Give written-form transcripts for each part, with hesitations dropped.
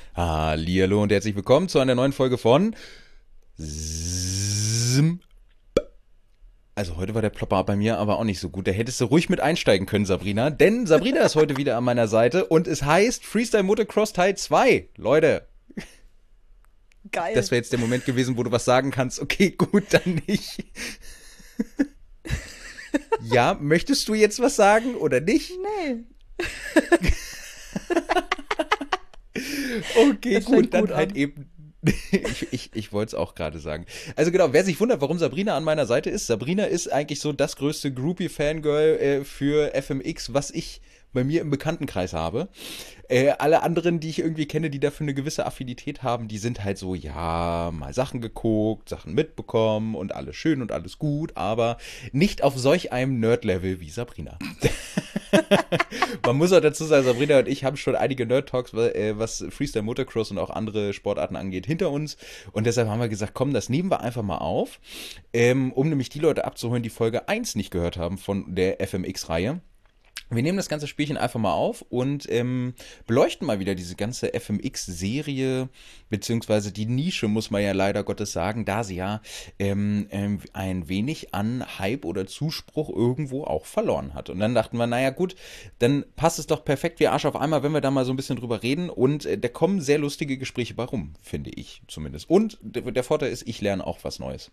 Hallihallo und herzlich willkommen zu einer neuen Folge von Sim. Also heute war der Plopper bei mir aber auch nicht so gut. Da hättest du ruhig mit einsteigen können, Sabrina. Denn Sabrina ist heute wieder an meiner Seite und es heißt Freestyle Motocross Teil 2. Leute, das Geil. wäre jetzt der Moment gewesen, wo du was sagen kannst. Okay, gut, dann nicht. Ja, möchtest du jetzt was sagen oder nicht? Nee, Okay, es fängt gut, gut dann halt an. eben. Ich wollte es auch gerade sagen. Also genau, wer sich wundert, warum Sabrina an meiner Seite ist, Sabrina ist eigentlich so das größte Groupie-Fangirl für FMX, was ich bei mir im Bekanntenkreis habe. Alle anderen, die ich irgendwie kenne, die dafür eine gewisse Affinität haben, die sind halt so, ja, mal Sachen geguckt, Sachen mitbekommen und alles schön und alles gut, aber nicht auf solch einem Nerd-Level wie Sabrina. Man muss auch dazu sagen, Sabrina und ich haben schon einige Nerd-Talks, was Freestyle Motocross und auch andere Sportarten angeht, hinter uns. Und deshalb haben wir gesagt, komm, das nehmen wir einfach mal auf, um nämlich die Leute abzuholen, die Folge 1 nicht gehört haben von der FMX-Reihe. Wir nehmen das ganze Spielchen einfach mal auf und beleuchten mal wieder diese ganze FMX-Serie, beziehungsweise die Nische, muss man ja leider Gottes sagen, da sie ja ein wenig an Hype oder Zuspruch irgendwo auch verloren hat. Und dann dachten wir, naja gut, dann passt es doch perfekt wie Arsch auf einmal, wenn wir da mal so ein bisschen drüber reden. Und da kommen sehr lustige Gespräche bei rum, finde ich zumindest. Und der Vorteil ist, ich lerne auch was Neues.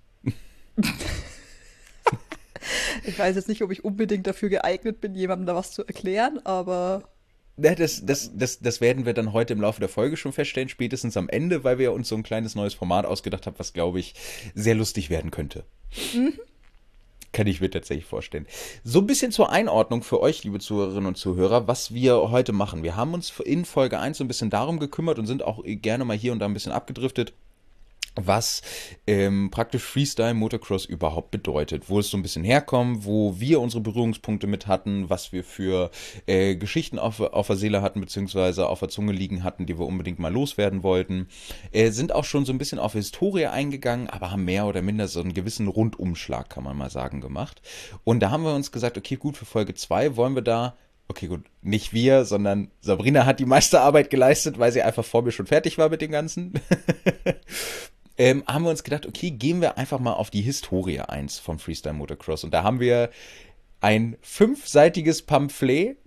Ich weiß jetzt nicht, ob ich unbedingt dafür geeignet bin, jemandem da was zu erklären, aber Ja, das werden wir dann heute im Laufe der Folge schon feststellen, spätestens am Ende, weil wir uns so ein kleines neues Format ausgedacht haben, was, glaube ich, sehr lustig werden könnte. Kann ich mir tatsächlich vorstellen. So ein bisschen zur Einordnung für euch, liebe Zuhörerinnen und Zuhörer, was wir heute machen. Wir haben uns in Folge 1 so ein bisschen darum gekümmert und sind auch gerne mal hier und da ein bisschen abgedriftet, was praktisch Freestyle Motocross überhaupt bedeutet, wo es so ein bisschen herkommt, wo wir unsere Berührungspunkte mit hatten, was wir für Geschichten auf der Seele hatten, beziehungsweise auf der Zunge liegen hatten, die wir unbedingt mal loswerden wollten. Sind auch schon so ein bisschen auf Historie eingegangen, aber haben mehr oder minder so einen gewissen Rundumschlag, kann man mal sagen, gemacht. Und da haben wir uns gesagt, okay, gut, für Folge 2 wollen wir da. Okay, gut, nicht wir, sondern Sabrina hat die meiste Arbeit geleistet, weil sie einfach vor mir schon fertig war mit dem Ganzen. Haben wir uns gedacht, okay, gehen wir einfach mal auf die Historie eins vom Freestyle Motocross. Und da haben wir ein fünfseitiges Pamphlet,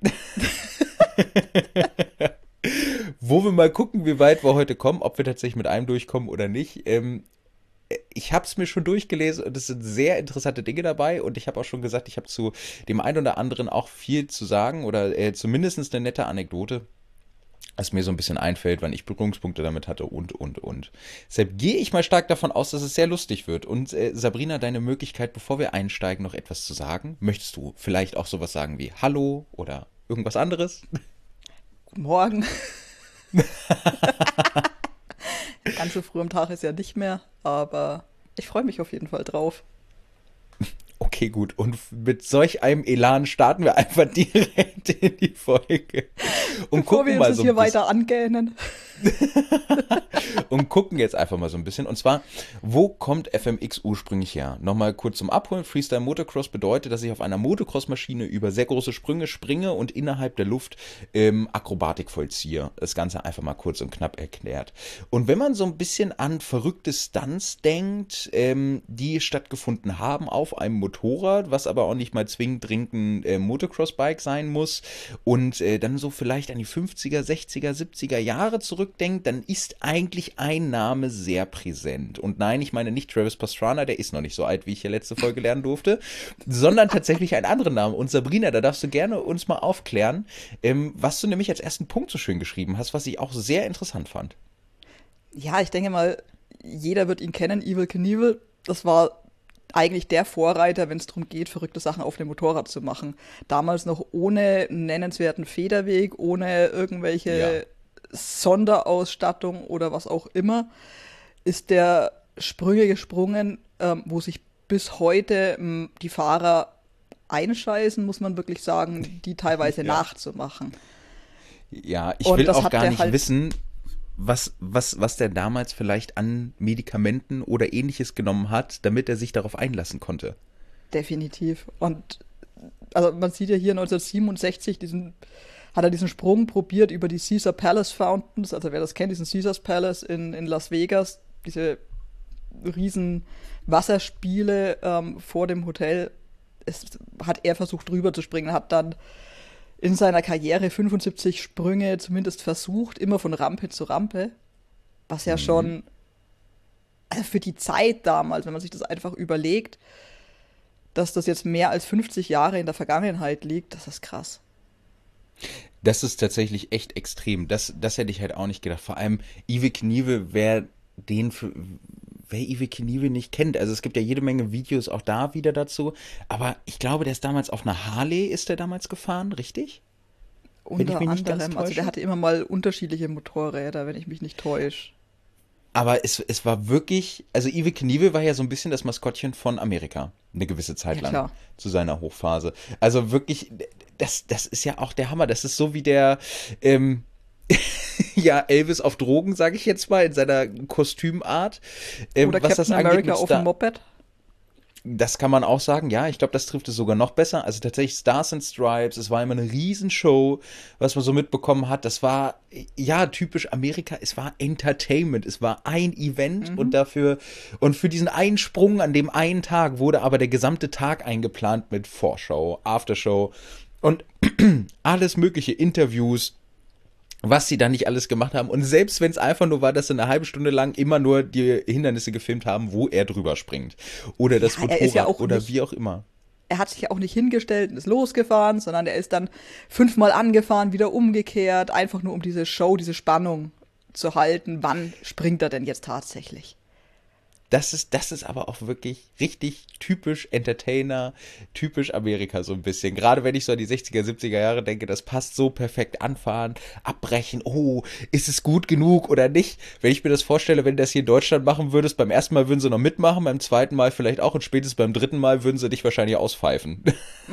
wo wir mal gucken, wie weit wir heute kommen, ob wir tatsächlich mit einem durchkommen oder nicht. Ich habe es mir schon durchgelesen und es sind sehr interessante Dinge dabei. Und ich habe auch schon gesagt, ich habe zu dem einen oder anderen auch viel zu sagen oder zumindest eine nette Anekdote, was mir so ein bisschen einfällt, wann ich Berührungspunkte damit hatte und. Deshalb gehe ich mal stark davon aus, dass es sehr lustig wird. Und Sabrina, deine Möglichkeit, bevor wir einsteigen, noch etwas zu sagen. Möchtest du vielleicht auch sowas sagen wie Hallo oder irgendwas anderes? guten Morgen. Ganz so früh am Tag ist ja nicht mehr, aber ich freue mich auf jeden Fall drauf. Okay, gut. Und mit solch einem Elan starten wir einfach direkt in die Folge und Bevor gucken wir uns mal jetzt so ein hier bisschen. weiter angähnen. Und gucken jetzt einfach mal so ein bisschen. Und zwar, wo kommt FMX ursprünglich her? Nochmal kurz zum Abholen. Freestyle Motocross bedeutet, dass ich auf einer Motocross-Maschine über sehr große Sprünge springe und innerhalb der Luft Akrobatik vollziehe. Das Ganze einfach mal kurz und knapp erklärt. Und wenn man so ein bisschen an verrückte Stunts denkt, die stattgefunden haben auf einem Motorrad, was aber auch nicht mal zwingend dringend ein Motocross-Bike sein muss, und dann so vielleicht an die 50er, 60er, 70er Jahre zurückdenkt, dann ist eigentlich ein Name sehr präsent. Und nein, ich meine nicht Travis Pastrana, der ist noch nicht so alt, wie ich ja letzte Folge lernen durfte, sondern tatsächlich einen anderen Namen. Und Sabrina, da darfst du gerne uns mal aufklären, was du nämlich als ersten Punkt so schön geschrieben hast, was ich auch sehr interessant fand. Ja, ich denke mal, jeder wird ihn kennen, Evel Knievel. Das war eigentlich der Vorreiter, wenn es darum geht, verrückte Sachen auf dem Motorrad zu machen. Damals noch ohne nennenswerten Federweg, ohne Ja. irgendwelche Sonderausstattung oder was auch immer, ist der Sprünge gesprungen, wo sich bis heute die Fahrer einscheißen, muss man wirklich sagen, die teilweise Ja. nachzumachen. Ja, ich Und will das auch hat gar der nicht halt wissen, was der damals vielleicht an Medikamenten oder ähnliches genommen hat, damit er sich darauf einlassen konnte. definitiv. Und also man sieht ja hier 1967 diesen hat er diesen Sprung probiert über die Caesar Palace Fountains, also wer das kennt, diesen Caesars Palace in Las Vegas, diese riesen Wasserspiele vor dem Hotel. Hat er versucht drüber zu springen, hat dann in seiner Karriere 75 Sprünge zumindest versucht, immer von Rampe zu Rampe, was ja schon, also für die Zeit damals, wenn man sich das einfach überlegt, dass das jetzt mehr als 50 Jahre in der Vergangenheit liegt, das ist krass. Das ist tatsächlich echt extrem. Das hätte ich halt auch nicht gedacht. Vor allem Yves Knievel, wer Yves Knievel nicht kennt. Also es gibt ja jede Menge Videos auch da wieder dazu. Aber ich glaube, der ist damals auf einer Harley, ist der damals gefahren, richtig? Wenn ich Unter mich nicht ganz anderem, also der täusche. hatte immer mal unterschiedliche Motorräder, wenn ich mich nicht täusche. Aber es war wirklich, also Yves Knievel war ja so ein bisschen das Maskottchen von Amerika, eine gewisse Zeit Ja, lang, klar. zu seiner Hochphase. Also wirklich, das ist ja auch der Hammer. Das ist so wie der, ähm, ja, Elvis auf Drogen, sage ich jetzt mal, in seiner Kostümart. Oder Was das Captain angeht America mit auf dem Star, Moped. das kann man auch sagen, ja, ich glaube, das trifft es sogar noch besser. Also tatsächlich Stars and Stripes, es war immer eine Riesenshow, was man so mitbekommen hat. Das war, ja, typisch Amerika, es war Entertainment, es war ein Event und dafür, und für diesen einen Sprung an dem einen Tag wurde aber der gesamte Tag eingeplant mit Vorschau, Aftershow und alles mögliche, Interviews, was sie da nicht alles gemacht haben. Und selbst wenn es einfach nur war, dass sie eine halbe Stunde lang immer nur die Hindernisse gefilmt haben, wo er drüber springt. Oder das Ja, er ist ja Motorrad auch oder nicht, wie auch immer. er hat sich ja auch nicht hingestellt und ist losgefahren, sondern er ist dann 5-mal angefahren, wieder umgekehrt, einfach nur um diese Show, diese Spannung zu halten. Wann springt er denn jetzt tatsächlich? Das ist aber auch wirklich richtig typisch Entertainer, typisch Amerika so ein bisschen. Gerade wenn ich so an die 60er, 70er Jahre denke, das passt so perfekt. Anfahren, abbrechen, oh, ist es gut genug oder nicht? Wenn ich mir das vorstelle, wenn du das hier in Deutschland machen würdest, beim ersten Mal würden sie noch mitmachen, beim zweiten Mal vielleicht auch und spätestens beim dritten Mal würden sie dich wahrscheinlich auspfeifen.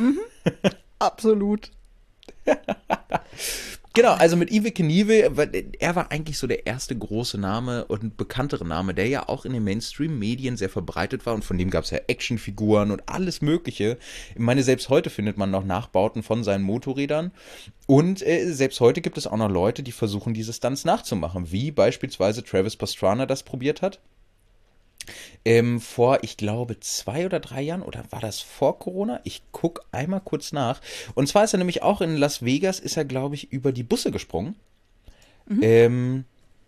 Absolut. Genau, also mit Yves Knievel, er war eigentlich so der erste große Name und bekanntere Name, der ja auch in den Mainstream-Medien sehr verbreitet war und von dem gab es ja Actionfiguren und alles Mögliche. Ich meine, selbst heute findet man noch Nachbauten von seinen Motorrädern und selbst heute gibt es auch noch Leute, die versuchen, diese Stunts nachzumachen, wie beispielsweise Travis Pastrana das probiert hat. Vor, ich glaube, 2 oder 3 Jahren, oder war das vor Corona? Ich gucke einmal kurz nach. Und zwar ist er nämlich auch in Las Vegas, ist er, glaube ich, über die Busse gesprungen. Ähm,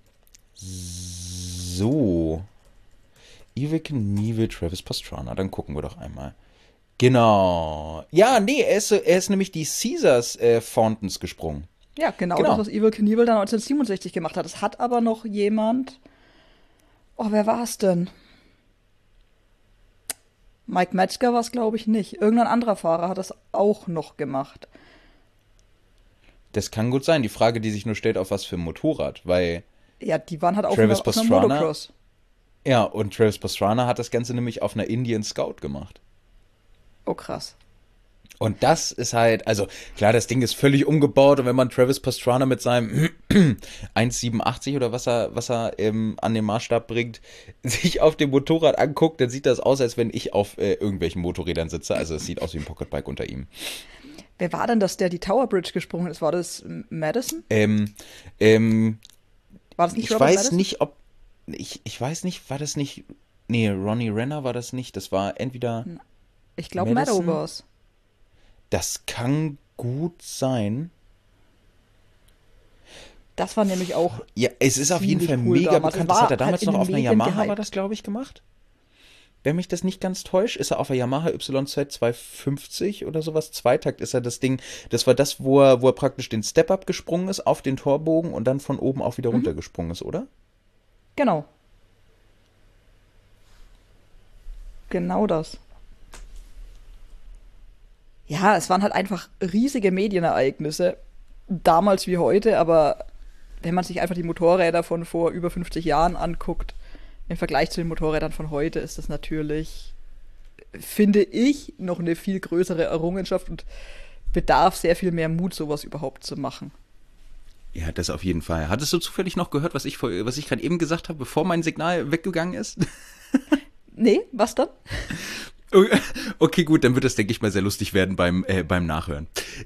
so. Yves Knievel, Travis Pastrana, dann gucken wir doch einmal. Genau. Ja, nee, er ist nämlich die Caesars Fountains gesprungen. Ja, genau das, Genau. was Evel Knievel dann 1967 gemacht hat. Das hat aber noch jemand. Oh, wer war es denn? Mike Metzger war es, glaube ich, nicht. Irgendein anderer Fahrer hat das auch noch gemacht. Das kann gut sein. Die Frage, die sich nur stellt, auf was für ein Motorrad, weil Ja, die waren halt Travis auf einer Pastrana, Motocross. ja, und Travis Pastrana hat das Ganze nämlich auf einer Indian Scout gemacht. Oh, krass. Und das ist halt, also klar, das Ding ist völlig umgebaut und wenn man Travis Pastrana mit seinem 1,87 oder was er an den Maßstab bringt, sich auf dem Motorrad anguckt, dann sieht das aus, als wenn ich auf irgendwelchen Motorrädern sitze. Also es sieht aus wie ein Pocketbike unter ihm. Wer war denn das, der die Tower Bridge gesprungen ist? War das Madison? Ähm, ähm, War das nicht ich Robert weiß Madison? nicht, ob, ich weiß nicht, war das nicht, nee, Ronnie Renner war das nicht. Das war entweder Ich glaube, Meadow Madison, war's. das kann gut sein. Das war nämlich auch Ja, es ist auf jeden ziemlich Fall cool mega damals. Es bekannt. Das hat war er halt damals in noch den auf einer Medien Yamaha, war das, gehypt. glaube ich, gemacht. Wenn mich das nicht ganz täuscht, ist er auf der Yamaha YZ 250 oder sowas. Zweitakt ist er das Ding. Das war das, wo er praktisch den Step-Up gesprungen ist auf den Torbogen und dann von oben auch wieder Mhm. runtergesprungen ist, oder? Genau, genau das. Ja, es waren halt einfach riesige Medienereignisse, damals wie heute, aber wenn man sich einfach die Motorräder von vor über 50 Jahren anguckt, im Vergleich zu den Motorrädern von heute, ist das natürlich, finde ich, noch eine viel größere Errungenschaft und bedarf sehr viel mehr Mut, sowas überhaupt zu machen. Ja, das auf jeden Fall. Hattest du zufällig noch gehört, was ich gerade eben gesagt habe, bevor mein Signal weggegangen ist? Nee, was dann? Okay, gut, dann wird das, denke ich mal, sehr lustig werden beim Nachhören.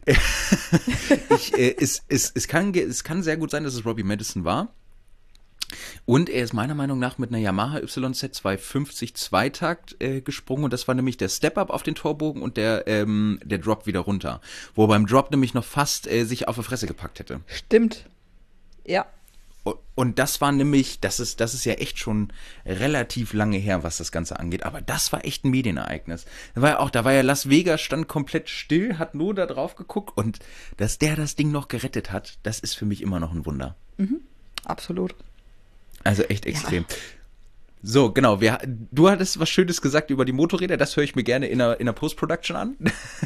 Es kann sehr gut sein, dass es Robbie Madison war. Und er ist meiner Meinung nach mit einer Yamaha YZ 250 Zweitakt gesprungen. Und das war nämlich der Step-Up auf den Torbogen und der Drop wieder runter. Wo er beim Drop nämlich noch fast sich auf die Fresse gepackt hätte. Stimmt. Ja. Und das war nämlich, das ist ja echt schon relativ lange her, was das Ganze angeht. Aber das war echt ein Medienereignis. Da war ja Las Vegas, stand komplett still, hat nur da drauf geguckt. Und dass der das Ding noch gerettet hat, das ist für mich immer noch ein Wunder. Mhm. Absolut. Also echt extrem. Ja. So, genau. Du hattest was Schönes gesagt über die Motorräder. Das höre ich mir gerne in der Post-Production an.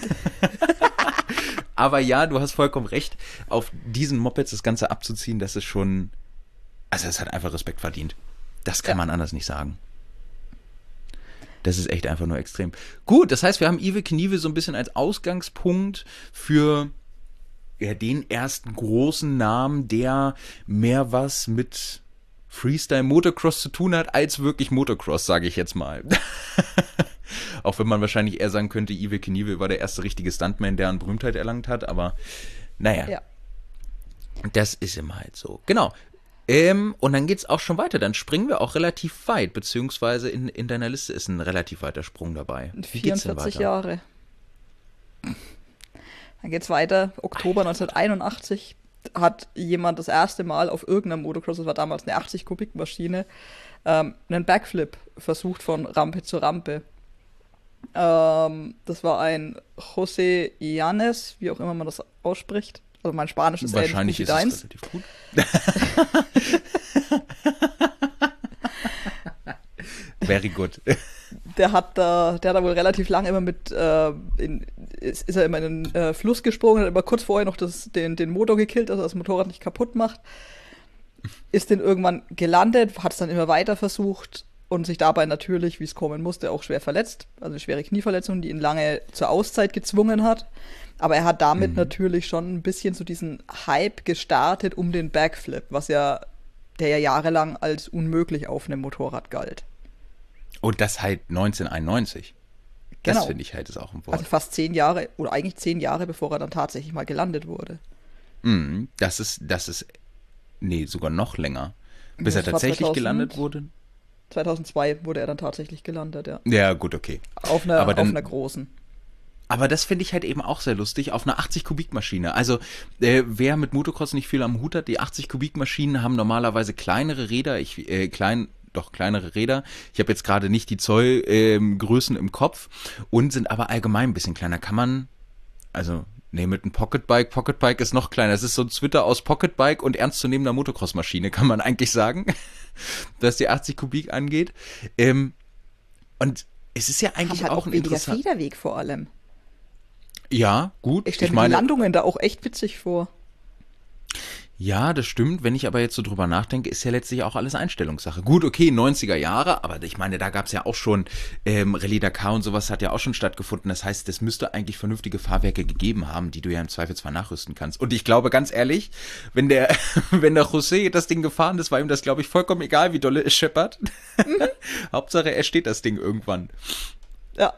Aber ja, du hast vollkommen recht. Auf diesen Mopeds das Ganze abzuziehen, das ist schon... Also es hat einfach Respekt verdient. Das kann man anders nicht sagen. Das ist echt einfach nur extrem. Gut, das heißt, wir haben Evel Knievel so ein bisschen als Ausgangspunkt für den ersten großen Namen, der mehr was mit Freestyle Motocross zu tun hat, als wirklich Motocross, sage ich jetzt mal. Auch wenn man wahrscheinlich eher sagen könnte, Evel Knievel war der erste richtige Stuntman, der an Berühmtheit erlangt hat, aber naja. Ja. Das ist immer halt so. Genau. Und dann geht's auch schon weiter. Dann springen wir auch relativ weit, beziehungsweise in deiner Liste ist ein relativ weiter Sprung dabei. Wie geht's denn weiter? 44 Jahre. Dann geht's weiter. Oktober 1981 hat jemand das erste Mal auf irgendeinem Motocross, das war damals eine 80-Kubik-Maschine, einen Backflip versucht von Rampe zu Rampe. Das war ein José Llanes, wie auch immer man das ausspricht. Also mein Spanisch ist wahrscheinlich ist es relativ gut. Very good. Der hat da wohl relativ lange immer ist er immer in den Fluss gesprungen, hat immer kurz vorher noch den Motor gekillt, dass er das Motorrad nicht kaputt macht. Ist den irgendwann gelandet, hat es dann immer weiter versucht und sich dabei natürlich, wie es kommen musste, auch schwer verletzt. Also eine schwere Knieverletzung, die ihn lange zur Auszeit gezwungen hat. Aber er hat damit natürlich schon ein bisschen so diesen Hype gestartet um den Backflip, der ja jahrelang als unmöglich auf einem Motorrad galt. Und das halt 1991. Genau. Das finde ich halt ist auch ein Wort. Also fast 10 Jahre, oder eigentlich 10 Jahre, bevor er dann tatsächlich mal gelandet wurde. Das ist, sogar noch länger. Bis er tatsächlich gelandet wurde. 2002 wurde er dann tatsächlich gelandet, ja. Ja, gut, okay. Auf einer großen. Aber das finde ich halt eben auch sehr lustig, auf einer 80-Kubik-Maschine. Also, wer mit Motocross nicht viel am Hut hat, die 80-Kubik-Maschinen haben normalerweise kleinere Räder, kleinere Räder. Ich habe jetzt gerade nicht die Zollgrößen im Kopf und sind aber allgemein ein bisschen kleiner. Mit einem Pocketbike ist noch kleiner. Es ist so ein Twitter aus Pocketbike und ernstzunehmender Motocross-Maschine, kann man eigentlich sagen, was die 80 Kubik angeht. Und es ist ja eigentlich halt auch ein weniger Federweg vor allem. Ja, gut. Ich stelle mir die Landungen da auch echt witzig vor. Ja, das stimmt. Wenn ich aber jetzt so drüber nachdenke, ist ja letztlich auch alles Einstellungssache. Gut, okay, 90er Jahre, aber ich meine, da gab es ja auch schon Rallye Dakar und sowas hat ja auch schon stattgefunden. Das heißt, es müsste eigentlich vernünftige Fahrwerke gegeben haben, die du ja im Zweifelsfall nachrüsten kannst. Und ich glaube, ganz ehrlich, wenn der José das Ding gefahren ist, war ihm das, glaube ich, vollkommen egal, wie dolle es scheppert. Hauptsache, er steht das Ding irgendwann. Ja.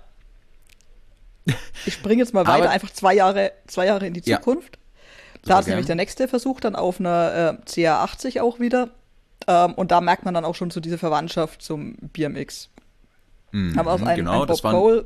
Ich springe jetzt mal weiter, einfach 2 Jahre in die Zukunft. Da hat nämlich der nächste Versuch dann auf einer CA80 auch wieder. Und da merkt man dann auch schon so diese Verwandtschaft zum BMX. Aber auch ein Bob Cole,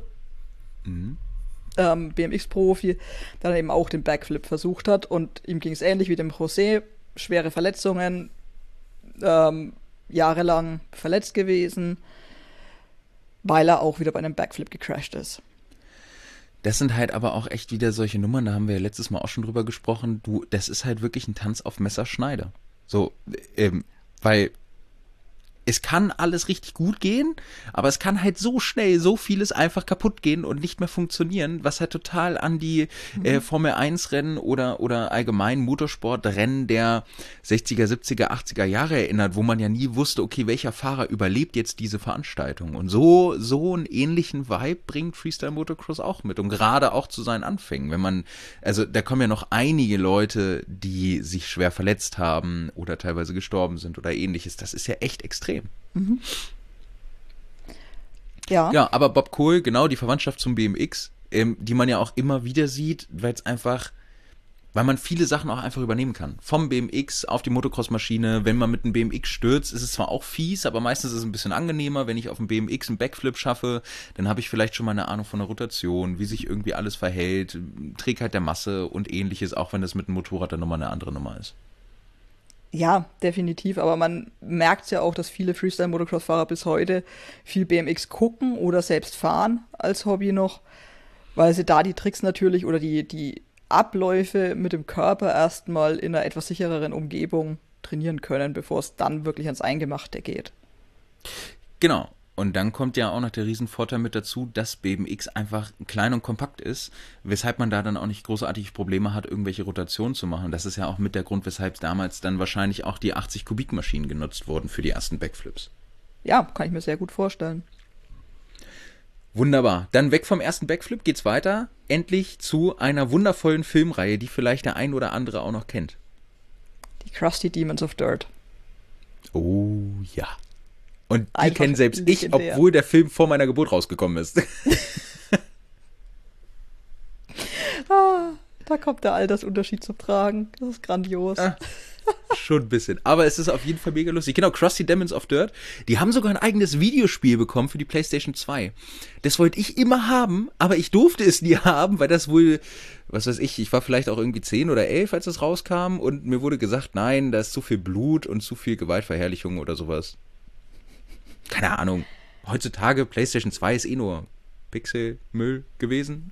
BMX-Profi, der dann eben auch den Backflip versucht hat. Und ihm ging es ähnlich wie dem José. Schwere Verletzungen, jahrelang verletzt gewesen, weil er auch wieder bei einem Backflip gecrashed ist. Das sind halt aber auch echt wieder solche Nummern, da haben wir ja letztes Mal auch schon drüber gesprochen, das ist halt wirklich ein Tanz auf Messerschneide. So, weil es kann alles richtig gut gehen, aber es kann halt so schnell so vieles einfach kaputt gehen und nicht mehr funktionieren, was halt total an die Formel-1-Rennen oder allgemein Motorsportrennen der 60er, 70er, 80er Jahre erinnert, wo man ja nie wusste, okay, welcher Fahrer überlebt jetzt diese Veranstaltung. Und so einen ähnlichen Vibe bringt Freestyle Motocross auch mit und gerade auch zu seinen Anfängen. Da kommen ja noch einige Leute, die sich schwer verletzt haben oder teilweise gestorben sind oder ähnliches. Das ist ja echt extrem. Ja. Ja, aber Bob Cole, genau, die Verwandtschaft zum BMX, die man ja auch immer wieder sieht, weil man viele Sachen auch einfach übernehmen kann. Vom BMX auf die Motocross-Maschine. Wenn man mit einem BMX stürzt, ist es zwar auch fies, aber meistens ist es ein bisschen angenehmer. Wenn ich auf dem BMX einen Backflip schaffe, dann habe ich vielleicht schon mal eine Ahnung von der Rotation, wie sich irgendwie alles verhält, Trägheit der Masse und ähnliches, auch wenn das mit dem Motorrad dann nochmal eine andere Nummer ist. Ja, definitiv. Aber man merkt ja auch, dass viele Freestyle-Motocross-Fahrer bis heute viel BMX gucken oder selbst fahren als Hobby noch, weil sie da die Tricks natürlich oder die Abläufe mit dem Körper erstmal in einer etwas sichereren Umgebung trainieren können, bevor es dann wirklich ans Eingemachte geht. Genau. Und dann kommt ja auch noch der Riesenvorteil mit dazu, dass BMX einfach klein und kompakt ist, weshalb man da dann auch nicht großartig Probleme hat, irgendwelche Rotationen zu machen. Das ist ja auch mit der Grund, weshalb damals dann wahrscheinlich auch die 80-Kubik-Maschinen genutzt wurden für die ersten Backflips. Ja, kann ich mir sehr gut vorstellen. Wunderbar. Dann weg vom ersten Backflip geht's weiter. Endlich zu einer wundervollen Filmreihe, die vielleicht der ein oder andere auch noch kennt. Die Krusty Demons of Dirt. Oh ja. Und die Einfach kennen selbst ich, legendär. obwohl der Film vor meiner Geburt rausgekommen ist. Da kommt der Altersunterschied zum Tragen. Das ist grandios. Schon ein bisschen. Aber es ist auf jeden Fall mega lustig. Genau, Krusty Demons of Dirt. Die haben sogar ein eigenes Videospiel bekommen für die PlayStation 2. Das wollte ich immer haben, aber ich durfte es nie haben, weil das wohl, was weiß ich war vielleicht auch irgendwie 10 oder 11, als es rauskam. Und mir wurde gesagt, nein, da ist zu viel Blut und zu viel Gewaltverherrlichung oder sowas. Keine Ahnung. Heutzutage PlayStation 2 ist eh nur Pixelmüll gewesen.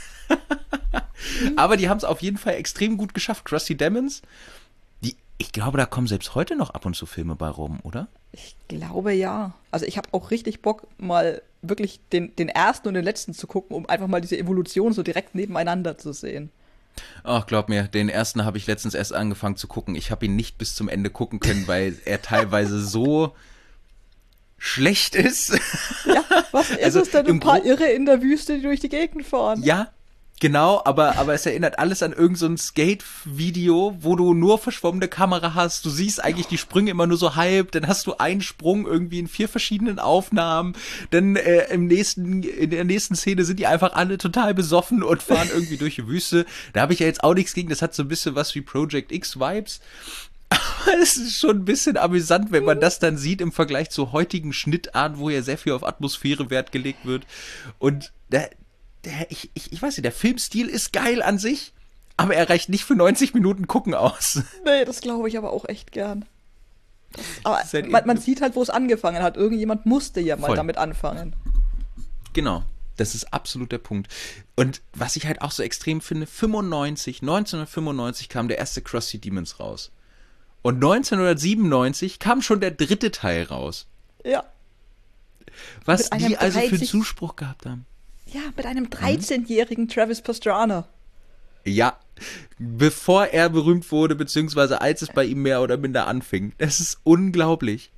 Aber die haben es auf jeden Fall extrem gut geschafft. Krusty Demons, ich glaube, da kommen selbst heute noch ab und zu Filme bei rum, oder? Ich glaube ja. Also ich habe auch richtig Bock, mal wirklich den ersten und den letzten zu gucken, um einfach mal diese Evolution so direkt nebeneinander zu sehen. Ach, glaub mir, den ersten habe ich letztens erst angefangen zu gucken. Ich habe ihn nicht bis zum Ende gucken können, weil er teilweise so schlecht ist. Ja, was ist Also es denn? im Ein paar Gro- Irre in der Wüste, die durch die Gegend fahren. Ja, genau, aber es erinnert alles an irgend so ein Skate-Video, wo du nur verschwommene Kamera hast. Du siehst eigentlich die Sprünge immer nur so halb, dann hast du einen Sprung irgendwie in 4 verschiedenen Aufnahmen, dann in der nächsten Szene sind die einfach alle total besoffen und fahren irgendwie durch die Wüste. Da habe ich ja jetzt auch nichts gegen, das hat so ein bisschen was wie Project X-Vibes. Aber es ist schon ein bisschen amüsant, wenn man das dann sieht im Vergleich zu heutigen Schnittarten, wo ja sehr viel auf Atmosphäre Wert gelegt wird. Und ich weiß nicht, der Filmstil ist geil an sich, aber er reicht nicht für 90 Minuten gucken aus. Nee, das glaube ich aber auch echt gern. Aber ist halt man sieht halt, wo es angefangen hat. Irgendjemand musste ja mal Voll. damit anfangen. Genau, das ist absolut der Punkt. Und was ich halt auch so extrem finde, 1995 kam der erste Krusty Demons raus. Und 1997 kam schon der 3. Teil raus. Ja. Was Mit einem die also für 30 Zuspruch gehabt haben. Ja, mit einem 13-jährigen Travis Pastrana. Ja, bevor er berühmt wurde, beziehungsweise als es bei ihm mehr oder minder anfing. Das ist unglaublich.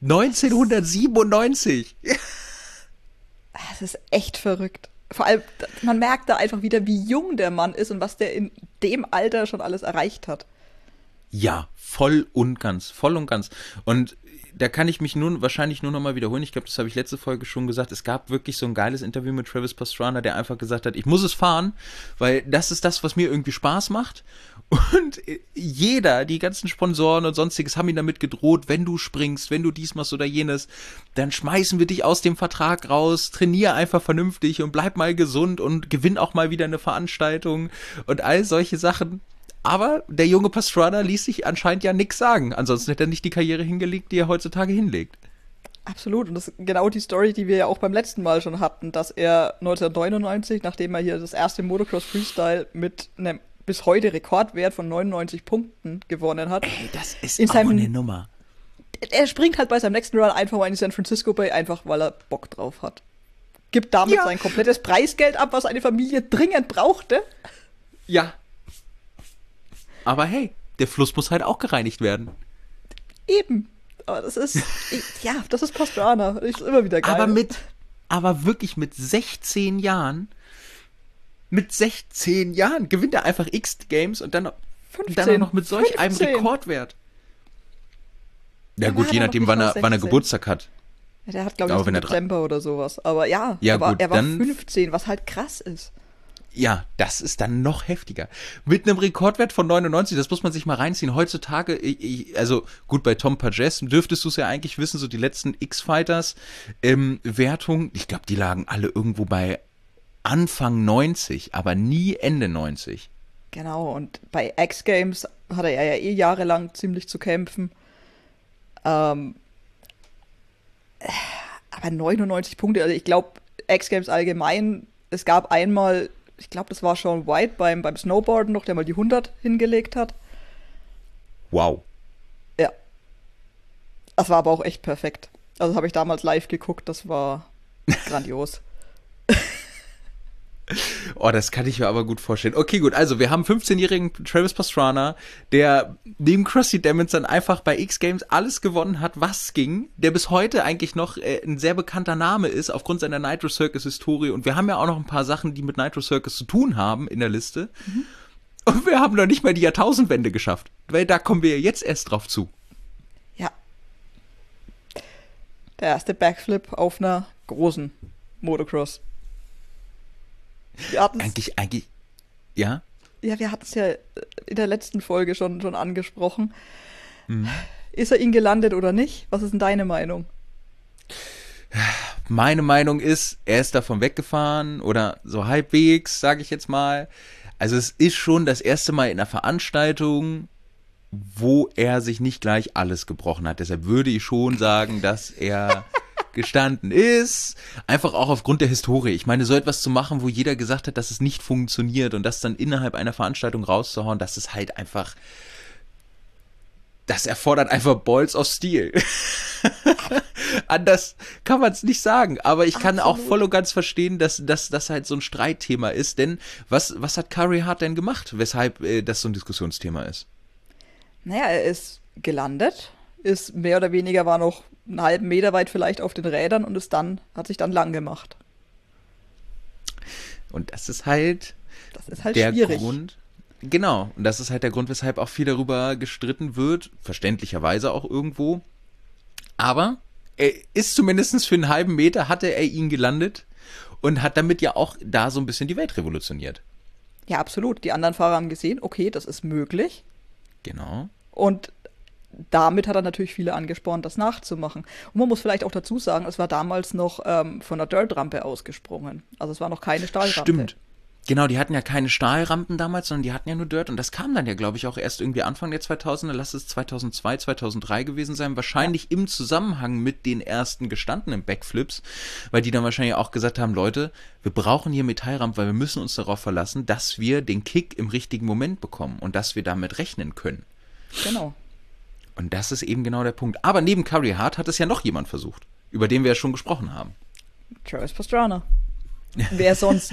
1997. Das ist echt verrückt. Vor allem, man merkt da einfach wieder, wie jung der Mann ist und was der in dem Alter schon alles erreicht hat. Ja, voll und ganz, voll und ganz. Und da kann ich mich wahrscheinlich nur noch mal wiederholen. Ich glaube, das habe ich letzte Folge schon gesagt. Es gab wirklich so ein geiles Interview mit Travis Pastrana, der einfach gesagt hat, ich muss es fahren, weil das ist das, was mir irgendwie Spaß macht. Und die ganzen Sponsoren und sonstiges haben ihn damit gedroht, wenn du springst, wenn du dies machst oder jenes, dann schmeißen wir dich aus dem Vertrag raus, trainier einfach vernünftig und bleib mal gesund und gewinn auch mal wieder eine Veranstaltung und all solche Sachen. Aber der junge Pastrana ließ sich anscheinend ja nichts sagen. Ansonsten hätte er nicht die Karriere hingelegt, die er heutzutage hinlegt. Absolut. Und das ist genau die Story, die wir ja auch beim letzten Mal schon hatten, dass er 1999, nachdem er hier das erste Motocross Freestyle mit einem bis heute Rekordwert von 99 Punkten gewonnen hat. Ey, das ist in auch seinem, eine Nummer. Er springt halt bei seinem nächsten Run einfach mal in die San Francisco Bay, einfach weil er Bock drauf hat. Gibt damit sein komplettes Preisgeld ab, was seine Familie dringend brauchte. Ja. Aber hey, der Fluss muss halt auch gereinigt werden. Eben. Aber das ist, das ist Pastrana. Das ist immer wieder geil. Aber wirklich mit 16 Jahren, gewinnt er einfach X-Games und dann auch noch mit solch einem Rekordwert. Ja gut, je nachdem, wann er Geburtstag hat. Ja, der hat, glaube ich, Aber erst wenn im er Dezember oder sowas. Aber ja, Ja, aber gut, er war dann 15, was halt krass ist. ja, das ist dann noch heftiger. Mit einem Rekordwert von 99, das muss man sich mal reinziehen. Heutzutage, also gut, bei Tom Pages dürftest du es ja eigentlich wissen, so die letzten X-Fighters Wertungen, ich glaube, die lagen alle irgendwo bei Anfang 90, aber nie Ende 90. Genau, und bei X Games hatte er ja eh jahrelang ziemlich zu kämpfen. Ähm, aber 99 Punkte, also ich glaube, X Games allgemein, es gab einmal, ich glaube, das war Shaun White beim Snowboarden noch, der mal die 100 hingelegt hat. Wow. Ja, das war aber auch echt perfekt. Also das habe ich damals live geguckt, das war grandios. Oh, das kann ich mir aber gut vorstellen. Okay, gut, also wir haben 15-jährigen Travis Pastrana, der neben Crossy Demons dann einfach bei X-Games alles gewonnen hat, was ging, der bis heute eigentlich noch ein sehr bekannter Name ist, aufgrund seiner Nitro Circus-Historie. Und wir haben ja auch noch ein paar Sachen, die mit Nitro Circus zu tun haben in der Liste. Und wir haben noch nicht mal die Jahrtausendwende geschafft, weil da kommen wir jetzt erst drauf zu. Ja. Der erste Backflip auf einer großen Motocross. Wir hatten's, Eigentlich, ja? ja, wir hatten es ja in der letzten Folge schon angesprochen. Ist er ihn gelandet oder nicht? Was ist denn deine Meinung? Meine Meinung ist, er ist davon weggefahren oder so halbwegs, sage ich jetzt mal. Also es ist schon das erste Mal in einer Veranstaltung, wo er sich nicht gleich alles gebrochen hat. Deshalb würde ich schon sagen, dass er gestanden ist. Einfach auch aufgrund der Historie. Ich meine, so etwas zu machen, wo jeder gesagt hat, dass es nicht funktioniert und das dann innerhalb einer Veranstaltung rauszuhauen, das ist halt einfach, das erfordert einfach Balls of Steel. Anders kann man es nicht sagen, aber ich kann auch voll und ganz verstehen, dass das halt so ein Streitthema ist, denn was hat Carey Hart denn gemacht, weshalb das so ein Diskussionsthema ist? Naja, er ist gelandet, ist mehr oder weniger, war noch einen halben Meter weit vielleicht auf den Rädern und hat sich dann lang gemacht. Und das ist halt der schwierig. Grund. Genau, und das ist halt der Grund, weshalb auch viel darüber gestritten wird, verständlicherweise auch irgendwo. Aber er ist zumindest für einen halben Meter, hatte er ihn gelandet und hat damit ja auch da so ein bisschen die Welt revolutioniert. Ja, absolut. Die anderen Fahrer haben gesehen, okay, das ist möglich. Genau. Und damit hat er natürlich viele angespornt, das nachzumachen. Und man muss vielleicht auch dazu sagen, es war damals noch von der Dirt-Rampe ausgesprungen. Also es war noch keine Stahlrampe. Stimmt. Genau, die hatten ja keine Stahlrampen damals, sondern die hatten ja nur Dirt. Und das kam dann ja, glaube ich, auch erst irgendwie Anfang der 2000er. Lass es 2002, 2003 gewesen sein. Wahrscheinlich im Zusammenhang mit den ersten gestandenen Backflips, weil die dann wahrscheinlich auch gesagt haben, Leute, wir brauchen hier Metallrampen, weil wir müssen uns darauf verlassen, dass wir den Kick im richtigen Moment bekommen und dass wir damit rechnen können. Genau. Und das ist eben genau der Punkt. Aber neben Carey Hart hat es ja noch jemand versucht, über den wir ja schon gesprochen haben. Travis Pastrana. Wer sonst?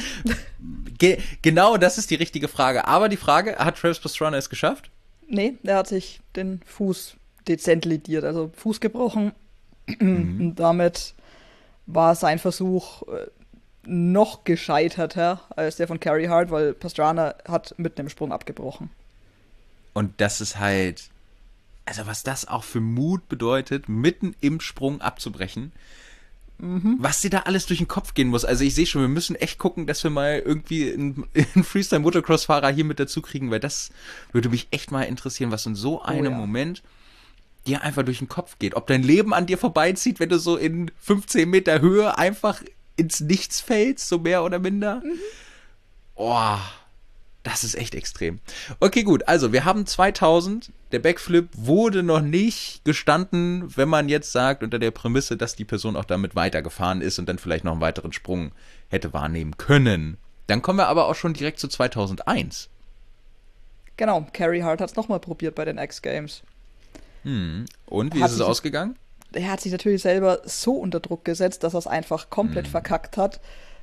Genau, das ist die richtige Frage. Aber die Frage, hat Travis Pastrana es geschafft? Nee, der hat sich den Fuß dezent lediert, also Fuß gebrochen. Und damit war sein Versuch noch gescheiterter als der von Carey Hart, weil Pastrana hat mitten im Sprung abgebrochen. Und das ist halt, also was das auch für Mut bedeutet, mitten im Sprung abzubrechen, was dir da alles durch den Kopf gehen muss. Also ich sehe schon, wir müssen echt gucken, dass wir mal irgendwie einen Freestyle-Motocross-Fahrer hier mit dazu kriegen, weil das würde mich echt mal interessieren, was in so einem Moment dir einfach durch den Kopf geht. Ob dein Leben an dir vorbeizieht, wenn du so in 15 Meter Höhe einfach ins Nichts fällst, so mehr oder minder. Oh, das ist echt extrem. Okay, gut. Also, wir haben 2000. Der Backflip wurde noch nicht gestanden, wenn man jetzt sagt, unter der Prämisse, dass die Person auch damit weitergefahren ist und dann vielleicht noch einen weiteren Sprung hätte wahrnehmen können. Dann kommen wir aber auch schon direkt zu 2001. Genau, Carey Hart hat es nochmal probiert bei den X-Games. Und, wie ist es ausgegangen? Er hat sich natürlich selber so unter Druck gesetzt, dass er es einfach komplett verkackt hat.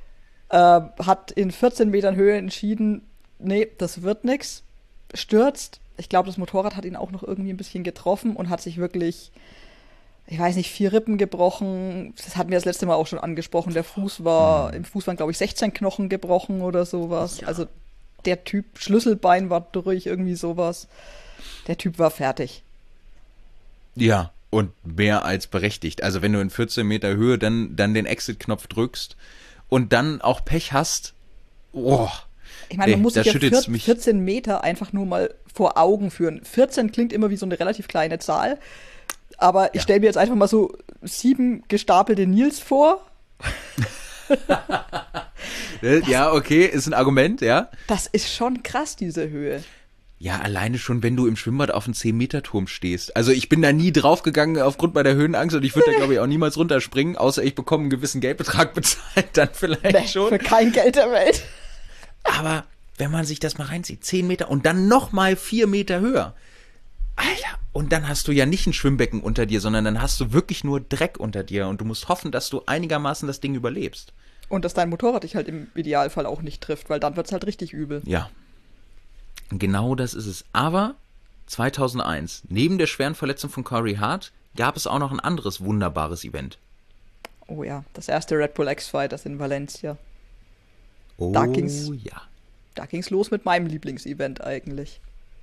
Hat in 14 Metern Höhe entschieden, nee, das wird nix. Stürzt. Ich glaube, das Motorrad hat ihn auch noch irgendwie ein bisschen getroffen und hat sich wirklich, ich weiß nicht, 4 Rippen gebrochen. Das hatten wir das letzte Mal auch schon angesprochen. Der Fuß war, im Fuß waren, glaube ich, 16 Knochen gebrochen oder sowas. Ja. Also der Typ, Schlüsselbein war durch, irgendwie sowas. Der Typ war fertig. Ja, Und mehr als berechtigt. Also wenn du in 14 Meter Höhe dann den Exit-Knopf drückst und dann auch Pech hast, Ich meine, man muss sich ja mich. 14 Meter einfach nur mal vor Augen führen. 14 klingt immer wie so eine relativ kleine Zahl, aber ich stelle mir jetzt einfach mal so 7 gestapelte Nils vor. Ja, okay, ist ein Argument, ja. Das ist schon krass, diese Höhe. Ja, alleine schon, wenn du im Schwimmbad auf einem 10-Meter-Turm stehst. Also ich bin da nie draufgegangen aufgrund meiner Höhenangst und ich würde da, glaube ich, auch niemals runterspringen, außer ich bekomme einen gewissen Geldbetrag bezahlt, dann vielleicht schon. Für kein Geld der Welt. Aber wenn man sich das mal reinzieht, 10 Meter und dann nochmal 4 Meter höher. Alter, und dann hast du ja nicht ein Schwimmbecken unter dir, sondern dann hast du wirklich nur Dreck unter dir und du musst hoffen, dass du einigermaßen das Ding überlebst. Und dass dein Motorrad dich halt im Idealfall auch nicht trifft, weil dann wird es halt richtig übel. Ja, genau das ist es. Aber 2001, neben der schweren Verletzung von Corey Hart, gab es auch noch ein anderes wunderbares Event. Oh ja, das erste Red Bull X-Fighters in Valencia. Oh Da ging's- ja. Da ging's los mit meinem Lieblingsevent eigentlich.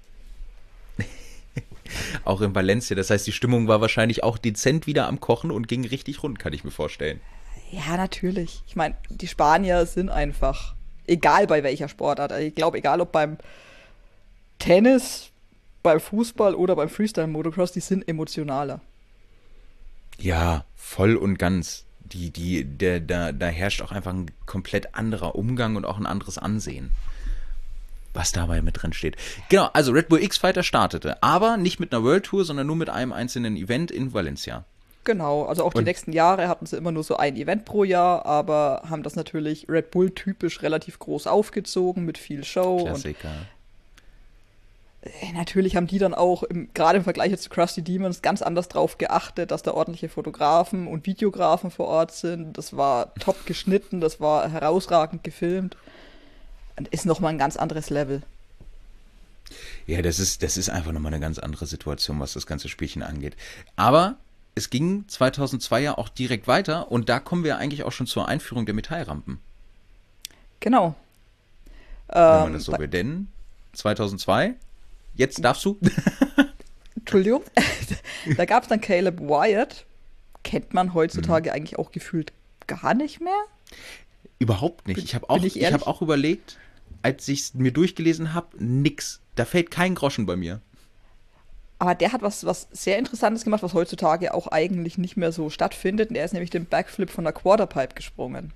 Auch in Valencia. Das heißt, die Stimmung war wahrscheinlich auch dezent wieder am Kochen und ging richtig rund, kann ich mir vorstellen. Ja, natürlich. Ich meine, die Spanier sind einfach, egal bei welcher Sportart, also ich glaube, egal ob beim Tennis, beim Fußball oder beim Freestyle-Motocross, die sind emotionaler. Ja, voll und ganz. Da herrscht auch einfach ein komplett anderer Umgang und auch ein anderes Ansehen, was dabei mit drin steht. Genau, also Red Bull X-Fighter startete, aber nicht mit einer World Tour, sondern nur mit einem einzelnen Event in Valencia. Genau, also auch die Und- nächsten Jahre hatten sie immer nur so ein Event pro Jahr, aber haben das natürlich Red Bull-typisch relativ groß aufgezogen mit viel Show. Und Klassiker. natürlich haben die dann auch, gerade im Vergleich jetzt zu Krusty Demons, ganz anders drauf geachtet, dass da ordentliche Fotografen und Videografen vor Ort sind. Das war top geschnitten, das war herausragend gefilmt. Und ist nochmal ein ganz anderes Level. Ja, das ist einfach nochmal eine ganz andere Situation, was das ganze Spielchen angeht. Aber es ging 2002 ja auch direkt weiter und da kommen wir eigentlich auch schon zur Einführung der Metallrampen, Genau. wenn man das so bei- will. Denn 2002, jetzt darfst du. Entschuldigung. Da gab es dann Caleb Wyatt. Kennt man heutzutage eigentlich auch gefühlt gar nicht mehr. Überhaupt nicht. Bin- Ich habe bin auch, ich ich ehrlich? hab auch überlegt, als ich es mir durchgelesen habe, nix. Da fällt kein Groschen bei mir. Aber der hat was sehr Interessantes gemacht, was heutzutage auch eigentlich nicht mehr so stattfindet. Und er ist nämlich den Backflip von der Quarterpipe gesprungen.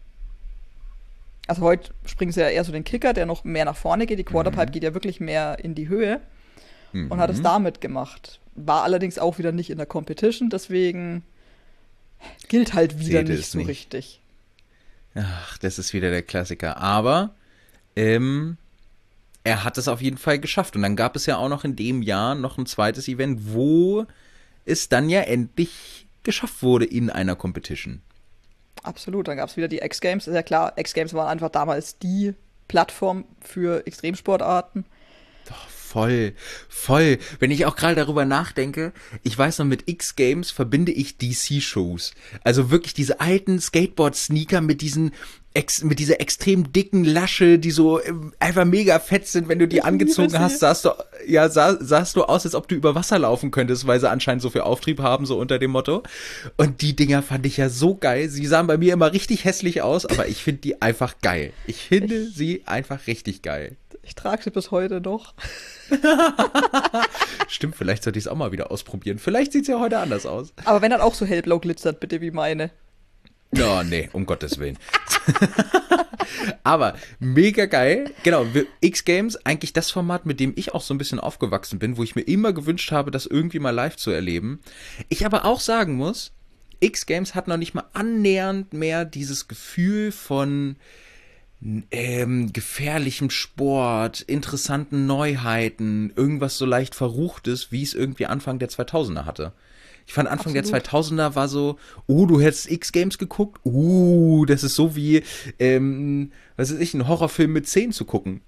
Also heute springen sie ja eher so den Kicker, der noch mehr nach vorne geht. Die Quarterpipe geht ja wirklich mehr in die Höhe. Und hat es damit gemacht. War allerdings auch wieder nicht in der Competition, deswegen gilt halt wieder Zählte nicht es so nicht. richtig. Ach, das ist wieder der Klassiker. Aber er hat es auf jeden Fall geschafft. Und dann gab es ja auch noch in dem Jahr noch ein zweites Event, wo es dann ja endlich geschafft wurde in einer Competition. Absolut, dann gab es wieder die X-Games. Ist ja klar, X-Games waren einfach damals die Plattform für Extremsportarten. Voll, voll. Wenn ich auch gerade darüber nachdenke, ich weiß noch, mit X-Games verbinde ich DC-Shows. Also wirklich diese alten Skateboard-Sneaker mit mit dieser extrem dicken Lasche, die so einfach mega fett sind. Wenn du die Ich angezogen liebe hast, sie. sahst du aus, als ob du über Wasser laufen könntest, weil sie anscheinend so viel Auftrieb haben, so unter dem Motto. Und die Dinger fand ich ja so geil. Sie sahen bei mir immer richtig hässlich aus, aber ich finde die einfach geil. Ich finde sie einfach richtig geil. Ich trage sie bis heute noch. Stimmt, vielleicht sollte ich es auch mal wieder ausprobieren. Vielleicht sieht es ja heute anders aus. Aber wenn dann auch so hellblau glitzert, bitte wie meine. Ja, nee, um Gottes Willen. Aber mega geil. Genau, X-Games, eigentlich das Format, mit dem ich auch so ein bisschen aufgewachsen bin, wo ich mir immer gewünscht habe, das irgendwie mal live zu erleben. Ich aber auch sagen muss, X-Games hat noch nicht mal annähernd mehr dieses Gefühl von gefährlichem Sport, interessanten Neuheiten, irgendwas so leicht Verruchtes, wie es irgendwie Anfang der 2000er hatte. Ich fand Anfang der Absolut. 2000er war so, oh, du hättest X-Games geguckt? Das ist so wie, was weiß ich, ein Horrorfilm mit 10 zu gucken.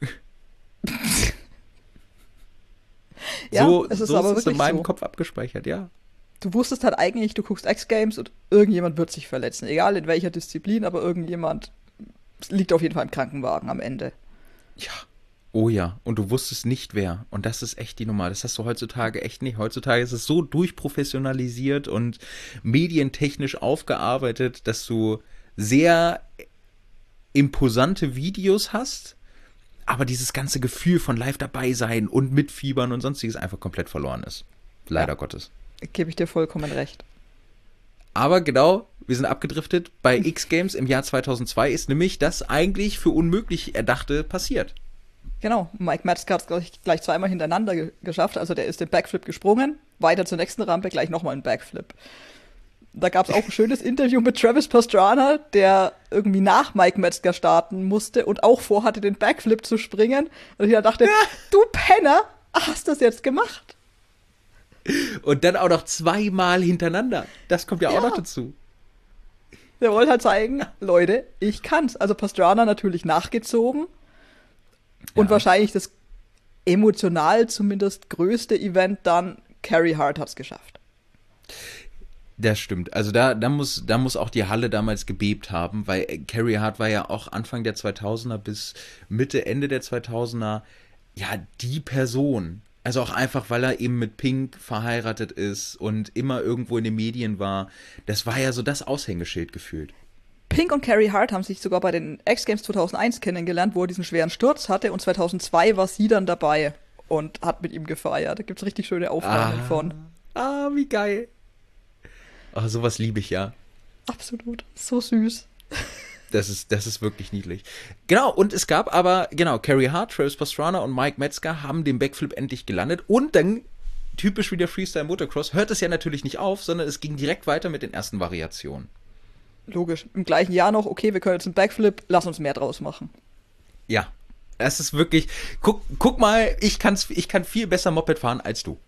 Ja, so es ist so aber ist es in wirklich meinem so. Kopf abgespeichert, ja. Du wusstest halt eigentlich, du guckst X-Games und irgendjemand wird sich verletzen. Egal in welcher Disziplin, aber irgendjemand liegt auf jeden Fall im Krankenwagen am Ende. Ja, Oh ja, und du wusstest nicht wer. Und das ist echt die Nummer. Das hast du heutzutage echt nicht. Heutzutage ist es so durchprofessionalisiert und medientechnisch aufgearbeitet, dass du sehr imposante Videos hast, aber dieses ganze Gefühl von live dabei sein und mitfiebern und sonstiges einfach komplett verloren ist. Ja, Leider Gottes. gebe ich dir vollkommen recht. Aber genau, wir sind abgedriftet. Bei X-Games im Jahr 2002 ist nämlich das eigentlich für unmöglich Erdachte passiert. Genau, Mike Metzger hat es gleich zweimal hintereinander geschafft. Also der ist den Backflip gesprungen, weiter zur nächsten Rampe, gleich nochmal einen Backflip. Da gab es auch ein schönes Interview mit Travis Pastrana, der irgendwie nach Mike Metzger starten musste und auch vorhatte, den Backflip zu springen. Und ich dachte, du Penner, hast das jetzt gemacht? Und dann auch noch zweimal hintereinander. Das kommt ja auch noch dazu. Der wollte halt zeigen, Leute, ich kann's. Also Pastrana natürlich nachgezogen. Und wahrscheinlich das emotional zumindest größte Event dann, Carey Hart hat's geschafft. Das stimmt. Also da muss auch die Halle damals gebebt haben, weil Carey Hart war ja auch Anfang der 2000er bis Mitte, Ende der 2000er ja die Person. Also auch einfach, weil er eben mit Pink verheiratet ist und immer irgendwo in den Medien war. Das war ja so das Aushängeschild gefühlt. Pink und Carey Hart haben sich sogar bei den X-Games 2001 kennengelernt, wo er diesen schweren Sturz hatte. Und 2002 war sie dann dabei und hat mit ihm gefeiert. Da gibt's richtig schöne Aufnahmen von. Wie geil. Oh, sowas liebe ich ja. Absolut. So süß. Das ist wirklich niedlich. Genau, und es gab aber, Carey Hart, Travis Pastrana und Mike Metzger haben den Backflip endlich gelandet. Und dann, typisch wie der Freestyle Motocross, hört es ja natürlich nicht auf, sondern es ging direkt weiter mit den ersten Variationen. Logisch. Im gleichen Jahr noch, okay, wir können jetzt einen Backflip, lass uns mehr draus machen. Ja, es ist wirklich, guck mal, ich kann viel besser Moped fahren als du.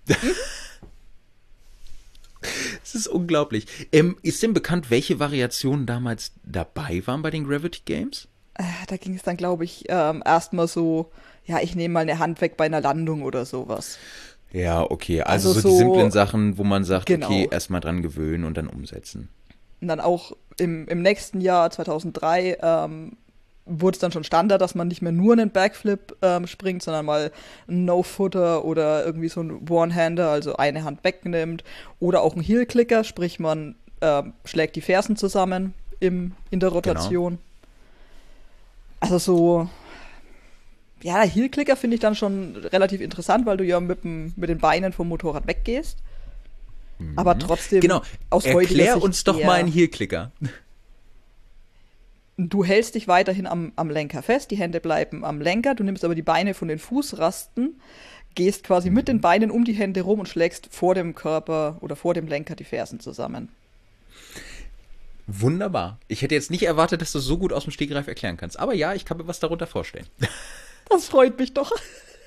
Es ist unglaublich. Ist denn bekannt, welche Variationen damals dabei waren bei den Gravity Games? Da ging es dann, glaube ich, erstmal so, ja, ich nehme mal eine Hand weg bei einer Landung oder sowas. Ja, okay. Also so so die simplen Sachen, wo man sagt, genau. Okay, erstmal dran gewöhnen und dann umsetzen. Und dann auch im nächsten Jahr, 2003, wurde es dann schon Standard, dass man nicht mehr nur einen Backflip springt, sondern mal einen No-Footer oder irgendwie so einen One-Hander, also eine Hand wegnimmt. Oder auch einen Heel-Clicker, sprich man schlägt die Fersen zusammen in der Rotation. Genau. Also so, ja, Heel-Clicker finde ich dann schon relativ interessant, weil du ja mit den Beinen vom Motorrad weggehst. Aber trotzdem, aus heutiger Sicht uns doch mal einen Heel-Clicker. Du hältst dich weiterhin am Lenker fest, die Hände bleiben am Lenker, du nimmst aber die Beine von den Fußrasten, gehst quasi mit den Beinen um die Hände rum und schlägst vor dem Körper oder vor dem Lenker die Fersen zusammen. Wunderbar. Ich hätte jetzt nicht erwartet, dass du es so gut aus dem Stegreif erklären kannst. Aber ja, ich kann mir was darunter vorstellen. Das freut mich doch.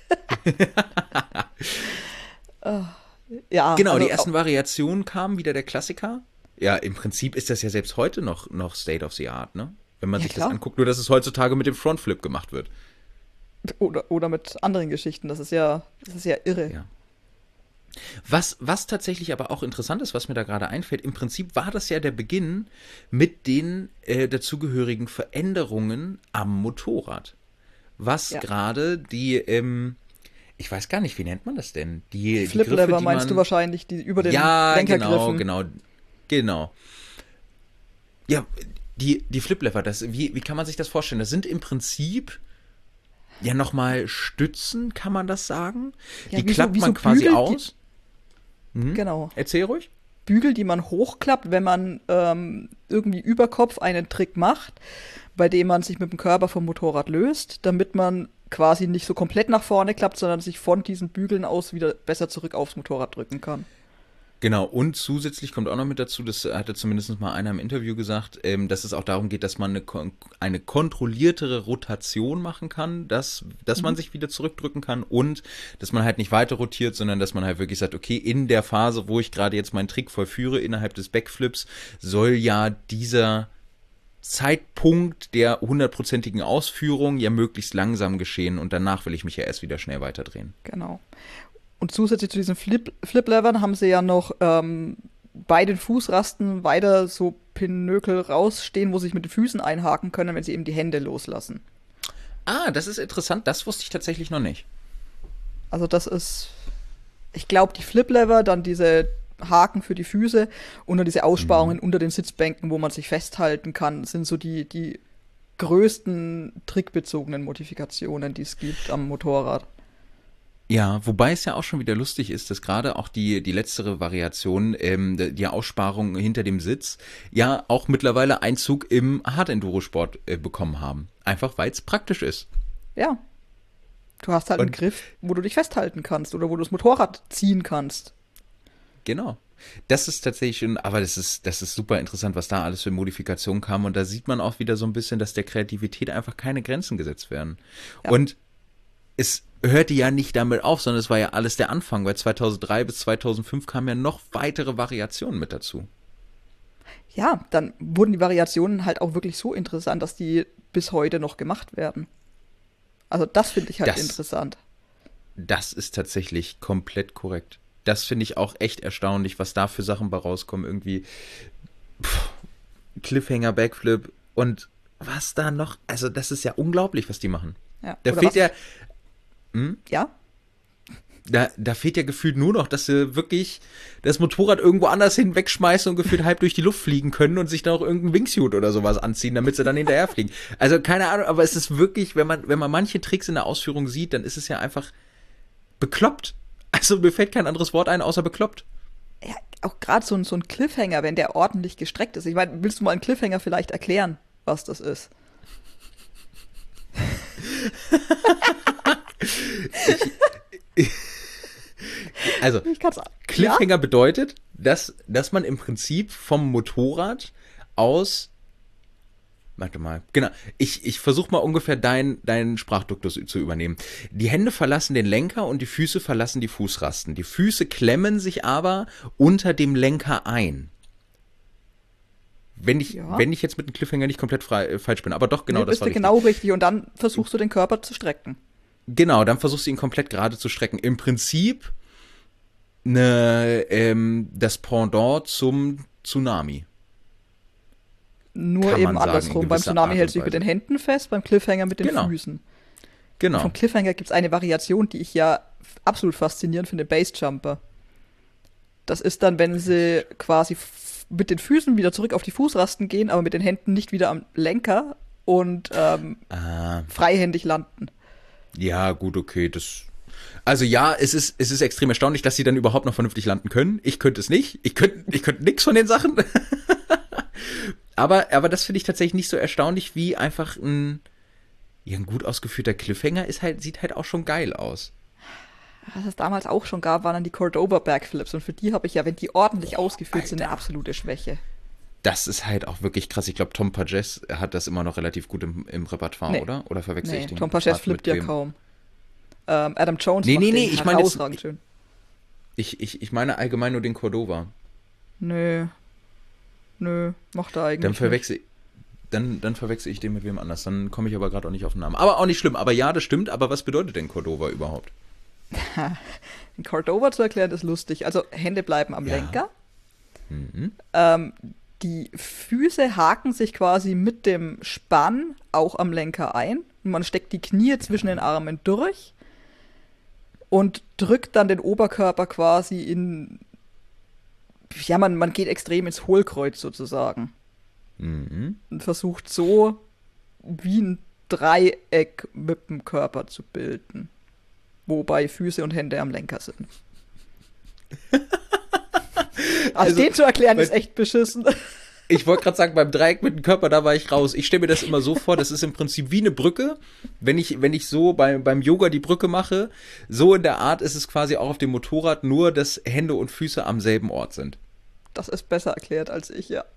Ja, genau, also die ersten Variationen kamen, wieder der Klassiker. Ja, im Prinzip ist das ja selbst heute noch State of the Art, ne? Wenn man sich das anguckt, nur dass es heutzutage mit dem Frontflip gemacht wird. Oder mit anderen Geschichten, das ist ja irre. Ja. Was tatsächlich aber auch interessant ist, was mir da gerade einfällt, im Prinzip war das ja der Beginn mit den dazugehörigen Veränderungen am Motorrad. Was gerade die, ich weiß gar nicht, wie nennt man das denn? Die Flip-Lever meinst du wahrscheinlich, die über den Lenkergriffen. Genau. Ja, die Flip-Lever, wie kann man sich das vorstellen? Das sind im Prinzip ja nochmal Stützen, kann man das sagen? Ja, die klappt man quasi Bügel, aus. Genau. Erzähl ruhig. Bügel, die man hochklappt, wenn man irgendwie über Kopf einen Trick macht, bei dem man sich mit dem Körper vom Motorrad löst, damit man quasi nicht so komplett nach vorne klappt, sondern sich von diesen Bügeln aus wieder besser zurück aufs Motorrad drücken kann. Genau, und zusätzlich kommt auch noch mit dazu, das hatte zumindest mal einer im Interview gesagt, dass es auch darum geht, dass man eine kontrolliertere Rotation machen kann, dass man sich wieder zurückdrücken kann und dass man halt nicht weiter rotiert, sondern dass man halt wirklich sagt, okay, in der Phase, wo ich gerade jetzt meinen Trick vollführe, innerhalb des Backflips, soll ja dieser Zeitpunkt der 100%igen Ausführung ja möglichst langsam geschehen und danach will ich mich ja erst wieder schnell weiterdrehen. Genau. Und zusätzlich zu diesen Flip-Levern haben sie ja noch bei den Fußrasten weiter so Pinökel rausstehen, wo sie sich mit den Füßen einhaken können, wenn sie eben die Hände loslassen. Ah, das ist interessant. Das wusste ich tatsächlich noch nicht. Also das ist, ich glaube, die Flip-Lever, dann diese Haken für die Füße und dann diese Aussparungen unter den Sitzbänken, wo man sich festhalten kann, sind so die größten trickbezogenen Modifikationen, die es gibt am Motorrad. Ja, wobei es ja auch schon wieder lustig ist, dass gerade auch die letztere Variation, die Aussparung hinter dem Sitz, ja auch mittlerweile Einzug im Hard-Enduro-Sport bekommen haben. Einfach weil es praktisch ist. Ja, du hast halt einen Und Griff, wo du dich festhalten kannst oder wo du das Motorrad ziehen kannst. genau. Das ist tatsächlich schon, aber das ist super interessant, was da alles für Modifikationen kam. Und da sieht man auch wieder so ein bisschen, dass der Kreativität einfach keine Grenzen gesetzt werden. Ja. Und es hörte ja nicht damit auf, sondern es war ja alles der Anfang, weil 2003 bis 2005 kamen ja noch weitere Variationen mit dazu. Ja, dann wurden die Variationen halt auch wirklich so interessant, dass die bis heute noch gemacht werden. Also das finde ich halt Das, interessant. das ist tatsächlich komplett korrekt. Das finde ich auch echt erstaunlich, was da für Sachen bei rauskommen. Irgendwie Cliffhanger, Backflip und was da noch. Also das ist ja unglaublich, was die machen. Ja. Da Oder fehlt was ja, ich, ja, da fehlt ja gefühlt nur noch, dass sie wirklich das Motorrad irgendwo anders hin wegschmeißen und gefühlt halb durch die Luft fliegen können und sich dann auch irgendein Wingsuit oder sowas anziehen, damit sie dann hinterher fliegen. Also keine Ahnung, aber es ist wirklich, wenn man manche Tricks in der Ausführung sieht, dann ist es ja einfach bekloppt. Also mir fällt kein anderes Wort ein, außer bekloppt. ja, auch gerade so ein Cliffhanger, wenn der ordentlich gestreckt ist. Ich meine, willst du mal einen Cliffhanger vielleicht erklären, was das ist? Also Ich kann's, ja? Cliffhanger bedeutet, dass man im Prinzip vom Motorrad aus. Warte mal, genau. Ich versuche mal ungefähr deinen Sprachduktus zu übernehmen. Die Hände verlassen den Lenker und die Füße verlassen die Fußrasten. Die Füße klemmen sich aber unter dem Lenker ein. Wenn ich, Ja. wenn ich jetzt mit dem Cliffhanger nicht komplett falsch bin. Aber doch, genau, Nee, das bist war du richtig. genau richtig und dann versuchst du den Körper zu strecken. Genau, dann versuchst du ihn komplett gerade zu strecken. Im Prinzip das Pendant zum Tsunami. Nur Kann eben man sagen, in andersrum. Beim gewisser Tsunami Art hältst und du dich mit Weise. den Händen fest, beim Cliffhanger mit den Genau, Füßen. Und genau. vom Cliffhanger gibt es eine Variation, die ich ja absolut faszinierend finde, Basejumper. Das ist dann, wenn sie quasi mit den Füßen wieder zurück auf die Fußrasten gehen, aber mit den Händen nicht wieder am Lenker und Ah, freihändig landen. ja, gut, okay, also ja, es ist extrem erstaunlich, dass sie dann überhaupt noch vernünftig landen können. Ich könnte es nicht. Ich könnte nix von den Sachen. Aber das finde ich tatsächlich nicht so erstaunlich, wie einfach ein gut ausgeführter Cliffhanger sieht halt auch schon geil aus. Was es damals auch schon gab, waren dann die Cordoba Backflips. Und für die habe ich ja, wenn die ordentlich ausgeführt sind, eine absolute Schwäche. Das ist halt auch wirklich krass. Ich glaube, Tom Pages hat das immer noch relativ gut im Repertoire, Nee, oder? Oder verwechsel ich nee, den Tom Paches Part flippt mit ja dem? kaum. Adam Jones Nee, macht nee, nee, den ich meine jetzt, herausragend schön. ich meine allgemein nur den Cordova. Nö, nö, macht er Dann eigentlich nicht. verwechsel, dann verwechsel ich den mit wem anders. Dann komme ich aber gerade auch nicht auf den Namen. Aber auch nicht schlimm. Aber ja, das stimmt. Aber was bedeutet denn Cordova überhaupt? Den Cordoba zu erklären ist lustig. Also Hände bleiben am Ja. Lenker. Mhm. Die Füße haken sich quasi mit dem Spann auch am Lenker ein. Und man steckt die Knie zwischen den Armen durch und drückt dann den Oberkörper quasi in. Ja, man geht extrem ins Hohlkreuz sozusagen. Mhm. Und versucht so wie ein Dreieck mit dem Körper zu bilden. Wobei Füße und Hände am Lenker sind. Also den zu erklären ist echt beschissen. Ich wollte gerade sagen, beim Dreieck mit dem Körper, da war ich raus. Ich stelle mir das immer so vor, das ist im Prinzip wie eine Brücke. Wenn ich so beim Yoga die Brücke mache, so in der Art ist es quasi auch auf dem Motorrad, nur dass Hände und Füße am selben Ort sind. Das ist besser erklärt als ich, ja.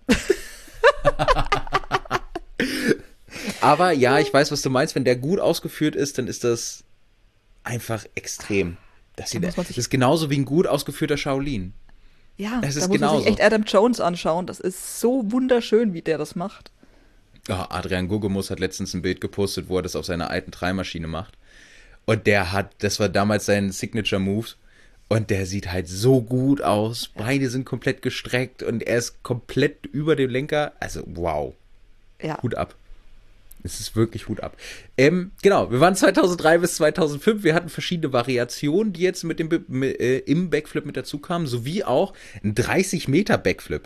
Aber ja, ich weiß, was du meinst. Wenn der gut ausgeführt ist, dann ist das einfach extrem. Das Da muss man sich- ist genauso wie ein gut ausgeführter Shaolin. Ja, Es da ist muss man genauso. sich echt Adam Jones anschauen. Das ist so wunderschön, wie der das macht. Oh, Adrian Gugemus hat letztens ein Bild gepostet, wo er das auf seiner alten Dreimaschine macht. Und das war damals sein Signature Move. Und der sieht halt so gut aus. Beine sind komplett gestreckt und er ist komplett über dem Lenker. Also, wow. Ja, Hut ab. Es ist wirklich Hut ab. Genau, wir waren 2003 bis 2005. Wir hatten verschiedene Variationen, die jetzt im Backflip mit dazu kamen, sowie auch ein 30 Meter Backflip.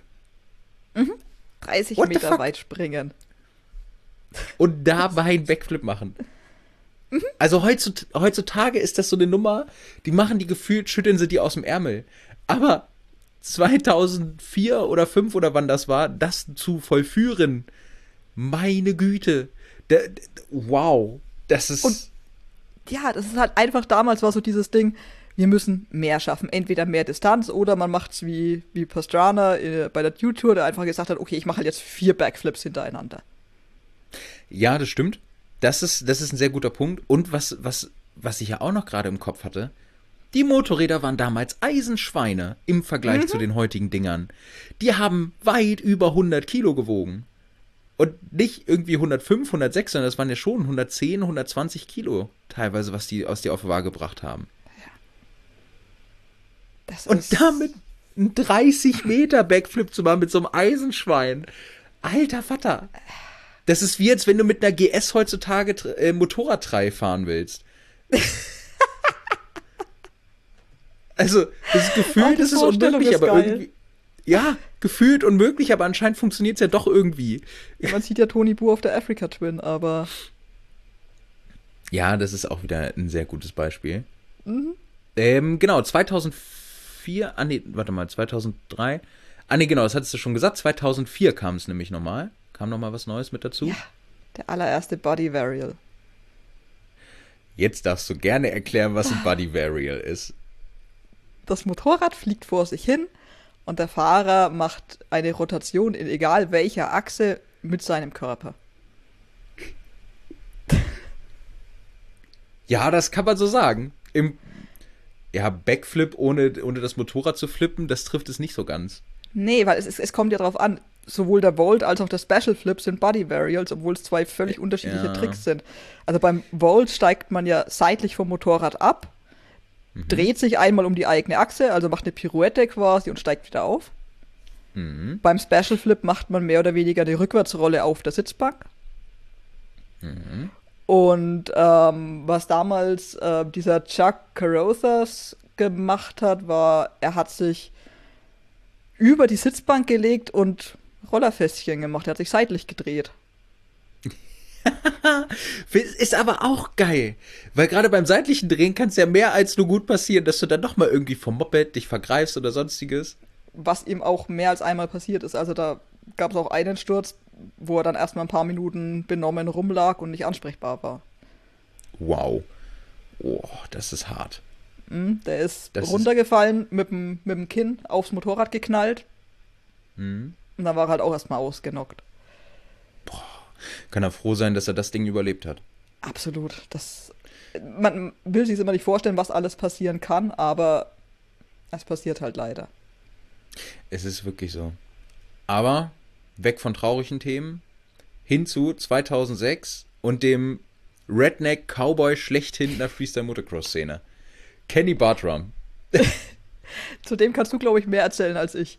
30 What the Meter fuck? weit springen. Und dabei einen Backflip machen. Also heutzutage ist das so eine Nummer, die machen die gefühlt, schütteln sie die aus dem Ärmel. Aber 2004 oder 2005 oder wann das war, das zu vollführen, meine Güte. Wow, das ist... Und ja, das ist halt einfach, damals war so dieses Ding, wir müssen mehr schaffen. Entweder mehr Distanz oder man macht's wie Pastrana bei der Dude-Tour, der einfach gesagt hat, okay, ich mache halt jetzt 4 Backflips hintereinander. Ja, das stimmt. Das ist ein sehr guter Punkt. Und was ich ja auch noch gerade im Kopf hatte, die Motorräder waren damals Eisenschweine im Vergleich zu den heutigen Dingern. Die haben weit über 100 Kilo gewogen. Und nicht irgendwie 105, 106, sondern das waren ja schon 110, 120 Kilo teilweise, was die auf die Waage gebracht haben. Und damit einen 30 Meter Backflip zu machen mit so einem Eisenschwein. Alter Vater. Das ist wie jetzt, wenn du mit einer GS heutzutage Motorradtreih fahren willst. Also, das ist gefühlt, das ist unmöglich, aber geil. irgendwie. Ja, gefühlt unmöglich, aber anscheinend funktioniert es ja doch irgendwie. Ja, man sieht ja Tony Boer auf der Africa Twin, aber Ja, das ist auch wieder ein sehr gutes Beispiel. Genau, 2004, warte mal, 2003. Genau, das hattest du schon gesagt. 2004 kam es nämlich nochmal. Kam nochmal was Neues mit dazu. ja, der allererste Body Varial. Jetzt darfst du gerne erklären, was ein Body Varial ist. Das Motorrad fliegt vor sich hin und der Fahrer macht eine Rotation in egal welcher Achse mit seinem Körper. Ja, das kann man so sagen. Backflip ohne das Motorrad zu flippen, das trifft es nicht so ganz. Nee, weil es kommt ja drauf an, sowohl der Volt als auch der Special Flip sind Body Varials, obwohl es zwei völlig unterschiedliche Tricks sind. Also beim Volt steigt man ja seitlich vom Motorrad ab, dreht sich einmal um die eigene Achse, also macht eine Pirouette quasi und steigt wieder auf. Beim Special Flip macht man mehr oder weniger eine Rückwärtsrolle auf der Sitzbank. Und was damals dieser Chuck Carothers gemacht hat, war, er hat sich über die Sitzbank gelegt und Rollerfässchen gemacht. Er hat sich seitlich gedreht. Ist aber auch geil. Weil gerade beim seitlichen Drehen kann es ja mehr als nur gut passieren, dass du dann nochmal irgendwie vom Moped dich vergreifst oder sonstiges. Was ihm auch mehr als einmal passiert ist. Also da gab es auch einen Sturz, wo er dann erstmal ein paar Minuten benommen rumlag und nicht ansprechbar war. Wow. Oh, das ist hart. Der ist Das runtergefallen, mit dem Kinn aufs Motorrad geknallt. Und dann war er halt auch erstmal ausgenockt. Kann er froh sein, dass er das Ding überlebt hat. Absolut. Man will sich immer nicht vorstellen, was alles passieren kann, aber es passiert halt leider. Es ist wirklich so. Aber weg von traurigen Themen, hin zu 2006 und dem Redneck-Cowboy schlechthin in der Freestyle-Motocross-Szene. Kenny Bartram. Zu dem kannst du, glaube ich, mehr erzählen als ich.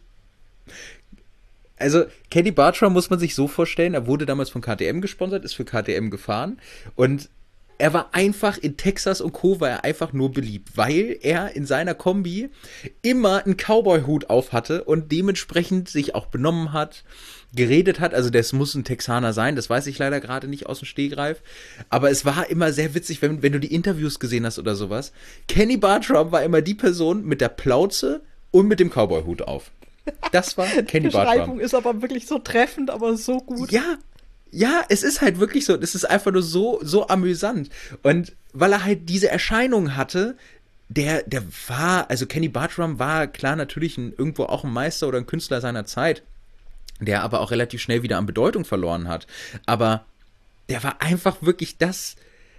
Also, Kenny Bartram muss man sich so vorstellen, er wurde damals von KTM gesponsert, ist für KTM gefahren und er war einfach in Texas und Co. war er einfach nur beliebt, weil er in seiner Kombi immer einen Cowboy-Hut auf hatte und dementsprechend sich auch benommen hat, geredet hat. Also das muss ein Texaner sein, das weiß ich leider gerade nicht aus dem Stegreif. Aber es war immer sehr witzig, wenn du die Interviews gesehen hast oder sowas. Kenny Bartram war immer die Person mit der Plauze und mit dem Cowboy-Hut auf. Das war Kenny Bartram. Die Beschreibung ist aber wirklich so treffend, aber so gut. Ja, es ist halt wirklich so, es ist einfach nur so amüsant. Und weil er halt diese Erscheinung hatte, der war, also Kenny Bartram war klar natürlich irgendwo auch ein Meister oder ein Künstler seiner Zeit, der aber auch relativ schnell wieder an Bedeutung verloren hat. Aber der war einfach wirklich das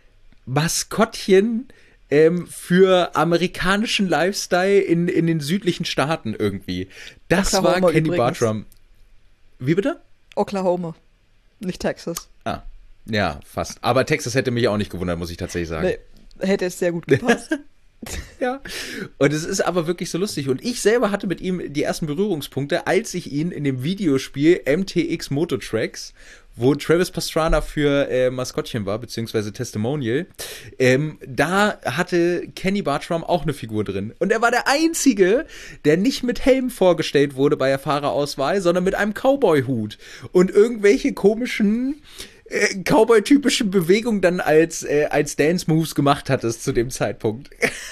Maskottchen für amerikanischen Lifestyle in den südlichen Staaten irgendwie. Das Oklahoma war Kenny übrigens. Bartram. Wie bitte? Oklahoma, nicht Texas. Ah, ja, fast. Aber Texas hätte mich auch nicht gewundert, muss ich tatsächlich sagen. Nee, hätte es sehr gut gepasst. Ja. Und es ist aber wirklich so lustig. Und ich selber hatte mit ihm die ersten Berührungspunkte, als ich ihn in dem Videospiel MTX Moto Tracks, wo Travis Pastrana für Maskottchen war, beziehungsweise Testimonial, da hatte Kenny Bartram auch eine Figur drin. Und er war der Einzige, der nicht mit Helm vorgestellt wurde bei der Fahrerauswahl, sondern mit einem Cowboy-Hut. Und irgendwelche komischen Cowboy-typischen Bewegungen dann als Dance-Moves gemacht hattest zu dem Zeitpunkt.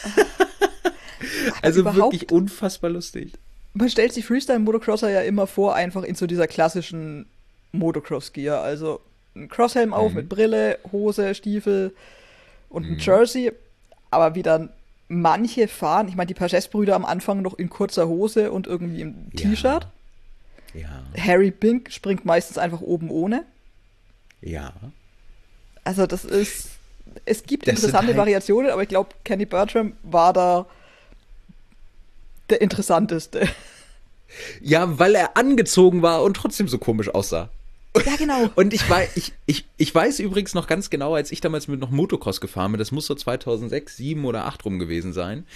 Also wirklich unfassbar lustig. Man stellt sich Freestyle-Motocrosser ja immer vor, einfach in so dieser klassischen Motocross-Gear. Also ein Crosshelm auf mit Brille, Hose, Stiefel und ein Jersey. Aber wie dann manche fahren, ich meine, die Pages-Brüder am Anfang noch in kurzer Hose und irgendwie im T-Shirt. Ja. Harry Bink springt meistens einfach oben ohne. Ja. Also das ist, es gibt Das interessante sind halt- Variationen, aber ich glaube, Kenny Bartram war da der interessanteste. Ja, weil er angezogen war und trotzdem so komisch aussah. Ja, genau. Und ich weiß übrigens noch ganz genau, als ich damals mit noch Motocross gefahren bin, das muss so 2006, 7 oder 8 rum gewesen sein,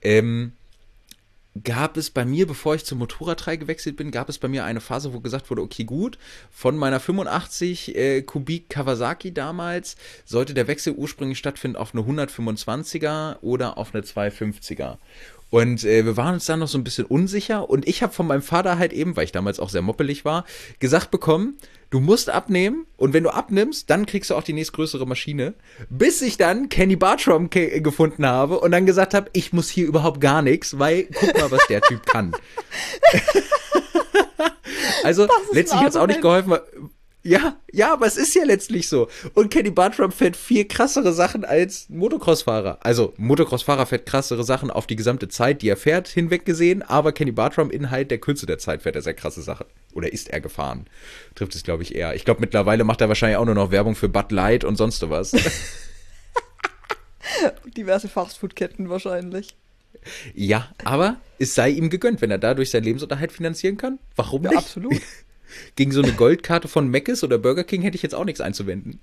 gab es bei mir, bevor ich zum Motorradteil gewechselt bin, gab es bei mir eine Phase, wo gesagt wurde, okay, gut, von meiner 85 Kubik Kawasaki damals sollte der Wechsel ursprünglich stattfinden auf eine 125er oder auf eine 250er. Und wir waren uns dann noch so ein bisschen unsicher und ich habe von meinem Vater halt eben, weil ich damals auch sehr moppelig war, gesagt bekommen, du musst abnehmen und wenn du abnimmst, dann kriegst du auch die nächstgrößere Maschine. Bis ich dann Kenny Bartram gefunden habe und dann gesagt habe, ich muss hier überhaupt gar nichts, weil guck mal, was der Typ kann. Also letztlich hat es auch nicht geholfen, weil, ja, aber es ist ja letztlich so. Und Kenny Bartram fährt viel krassere Sachen als Motocross-Fahrer. Also, Motocross-Fahrer fährt krassere Sachen auf die gesamte Zeit, die er fährt, hinweg gesehen. Aber Kenny Bartram in halt der Kürze der Zeit fährt er sehr krasse Sachen. Oder ist er gefahren? Trifft es, glaube ich, eher. Ich glaube, mittlerweile macht er wahrscheinlich auch nur noch Werbung für Bud Light und sonst was. Diverse Fastfood-Ketten wahrscheinlich. Ja, aber es sei ihm gegönnt, wenn er dadurch seinen Lebensunterhalt finanzieren kann. Warum Ja, nicht? absolut. Gegen so eine Goldkarte von Mc's oder Burger King hätte ich jetzt auch nichts einzuwenden.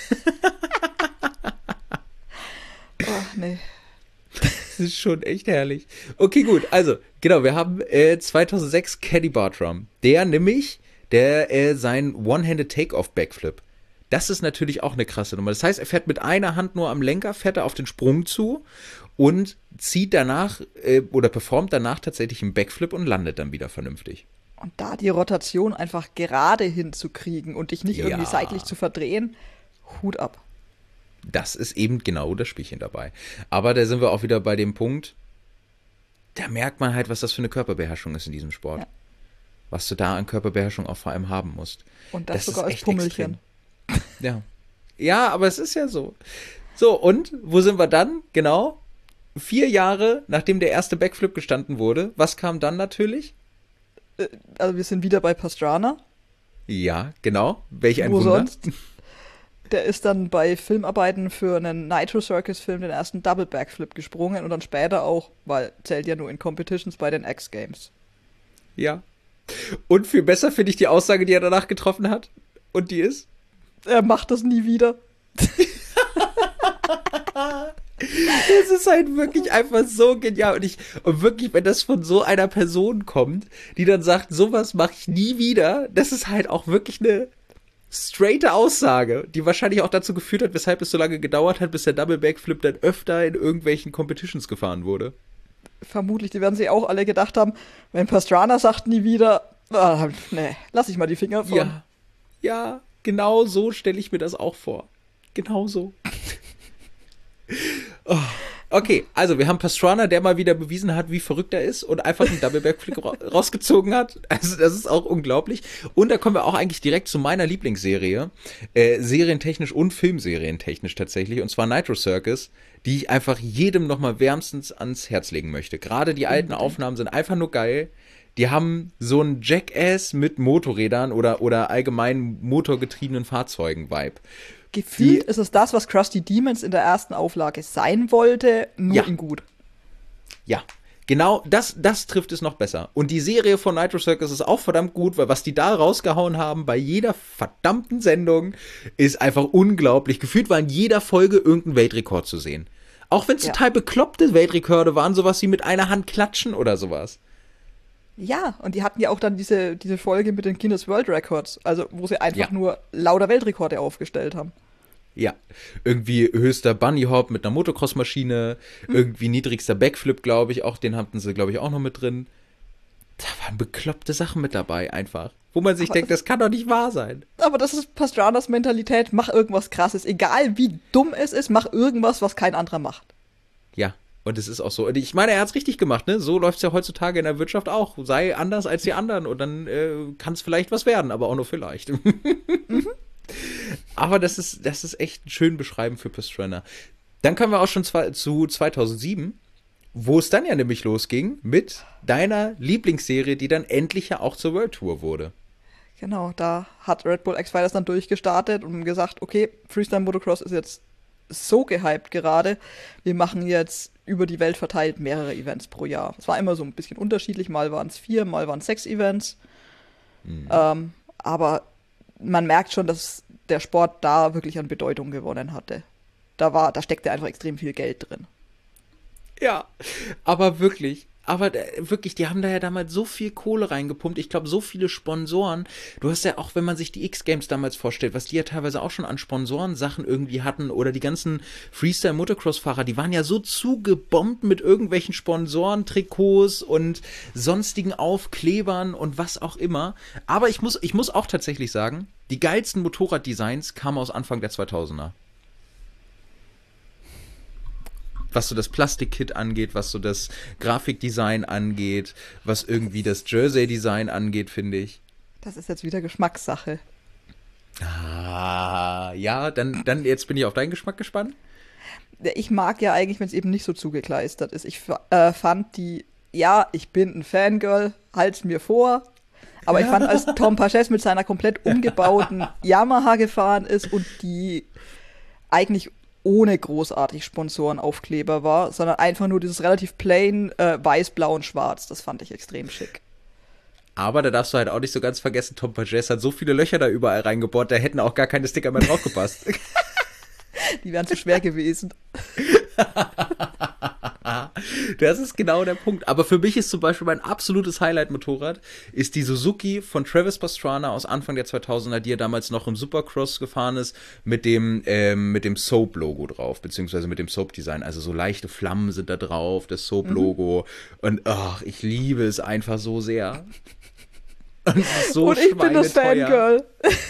Oh, nee. Das ist schon echt herrlich. Okay, gut. Also, genau, wir haben 2006 Kenny Bartram. Der nämlich, sein One-Handed Take-Off Backflip. Das ist natürlich auch eine krasse Nummer. Das heißt, er fährt mit einer Hand nur am Lenker, fährt er auf den Sprung zu und zieht danach oder performt danach tatsächlich einen Backflip und landet dann wieder vernünftig. Und da die Rotation einfach gerade hinzukriegen und dich nicht irgendwie Ja. seitlich zu verdrehen, Hut ab. Das ist eben genau das Spielchen dabei. Aber da sind wir auch wieder bei dem Punkt, da merkt man halt, was das für eine Körperbeherrschung ist in diesem Sport. Ja. Was du da an Körperbeherrschung auch vor allem haben musst. Und das ist sogar als echt Pummelchen. extrem. Ja. Ja, aber es ist ja so. So, und wo sind wir dann? Genau. 4 Jahre, nachdem der erste Backflip gestanden wurde. Was kam dann natürlich? Also wir sind wieder bei Pastrana. Ja, genau. Welch ein Wo Wunder. sonst? Der ist dann bei Filmarbeiten für einen Nitro Circus Film den ersten Double Backflip gesprungen und dann später auch, weil zählt ja nur in Competitions bei den X Games. Ja. Und viel besser finde ich die Aussage, die er danach getroffen hat. Und die ist? Er macht das nie wieder. Es ist halt wirklich einfach so genial. Und wirklich, wenn das von so einer Person kommt, die dann sagt, sowas mache ich nie wieder, das ist halt auch wirklich eine straighte Aussage, die wahrscheinlich auch dazu geführt hat, weshalb es so lange gedauert hat, bis der Double Backflip dann öfter in irgendwelchen Competitions gefahren wurde. Vermutlich, die werden sich auch alle gedacht haben, wenn Pastrana sagt nie wieder, nee, lass ich mal die Finger von. Ja, genau so stelle ich mir das auch vor. Genau so. Oh. Okay, also wir haben Pastrana, der mal wieder bewiesen hat, wie verrückt er ist und einfach einen Double Backflip rausgezogen hat. Also das ist auch unglaublich. Und da kommen wir auch eigentlich direkt zu meiner Lieblingsserie, serientechnisch und filmserientechnisch tatsächlich, und zwar Nitro Circus, die ich einfach jedem nochmal wärmstens ans Herz legen möchte. Gerade die alten Aufnahmen sind einfach nur geil. Die haben so einen Jackass mit Motorrädern oder allgemein motorgetriebenen Fahrzeugen-Vibe. Gefühlt ist es das, was Krusty Demons in der ersten Auflage sein wollte, nur in gut. Ja, genau, das trifft es noch besser. Und die Serie von Nitro Circus ist auch verdammt gut, weil was die da rausgehauen haben bei jeder verdammten Sendung ist einfach unglaublich. Gefühlt war in jeder Folge irgendein Weltrekord zu sehen. Auch wenn es Ja. total bekloppte Weltrekorde waren, sowas wie mit einer Hand klatschen oder sowas. Ja, und die hatten ja auch dann diese Folge mit den Guinness World Records, also wo sie einfach Ja. nur lauter Weltrekorde aufgestellt haben. Ja, irgendwie höchster Bunny Hop mit einer Motocross-Maschine, irgendwie niedrigster Backflip, glaube ich, auch den hatten sie, glaube ich, auch noch mit drin. Da waren bekloppte Sachen mit dabei, einfach. Wo man sich Aber denkt, das kann doch nicht wahr sein. Aber das ist Pastranas Mentalität, mach irgendwas Krasses. Egal wie dumm es ist, mach irgendwas, was kein anderer macht. Ja, und es ist auch so. Und ich meine, er hat es richtig gemacht, ne? So läuft es ja heutzutage in der Wirtschaft auch. Sei anders als die anderen und dann kann es vielleicht was werden, aber auch nur vielleicht. Aber das ist echt ein schön beschreiben für Pastrana. Dann kommen wir auch schon zu 2007, wo es dann ja nämlich losging mit deiner Lieblingsserie, die dann endlich ja auch zur World Tour wurde. Genau, da hat Red Bull X-Fighters dann durchgestartet und gesagt, okay, Freestyle Motocross ist jetzt so gehypt gerade, wir machen jetzt über die Welt verteilt mehrere Events pro Jahr. Es war immer so ein bisschen unterschiedlich, mal waren es 4, mal waren es 6 Events. Aber man merkt schon, dass der Sport da wirklich an Bedeutung gewonnen hatte. Da steckte einfach extrem viel Geld drin. Ja, aber wirklich. Aber wirklich, die haben da ja damals so viel Kohle reingepumpt. Ich glaube, so viele Sponsoren. Du hast ja auch, wenn man sich die X-Games damals vorstellt, was die ja teilweise auch schon an Sponsorensachen irgendwie hatten oder die ganzen Freestyle-Motocross-Fahrer, die waren ja so zugebombt mit irgendwelchen Sponsoren-Trikots und sonstigen Aufklebern und was auch immer. Aber ich muss auch tatsächlich sagen, die geilsten Motorraddesigns kamen aus Anfang der 2000er. Was so das Plastikkit angeht, was so das Grafikdesign angeht, was irgendwie das Jersey-Design angeht, finde ich. Das ist jetzt wieder Geschmackssache. Ah, ja, dann jetzt bin ich auf deinen Geschmack gespannt. Ich mag ja eigentlich, wenn es eben nicht so zugekleistert ist. Ich fand ich bin ein Fangirl, halt's mir vor. Aber ich fand, als Tom Paches mit seiner komplett umgebauten Yamaha gefahren ist und die eigentlich ohne großartig Sponsorenaufkleber war, sondern einfach nur dieses relativ plain weiß, blau und schwarz. Das fand ich extrem schick. Aber da darfst du halt auch nicht so ganz vergessen, Tom Pages hat so viele Löcher da überall reingebohrt, da hätten auch gar keine Sticker mehr drauf gepasst. Die wären zu schwer gewesen. Das ist genau der Punkt. Aber für mich ist zum Beispiel mein absolutes Highlight-Motorrad ist die Suzuki von Travis Pastrana aus Anfang der 2000er, die er damals noch im Supercross gefahren ist, mit dem Soap-Logo drauf, beziehungsweise mit dem Soap-Design. Also so leichte Flammen sind da drauf, das Soap-Logo. Und ich liebe es einfach so sehr. Und es ist so und ich bin das Fangirl.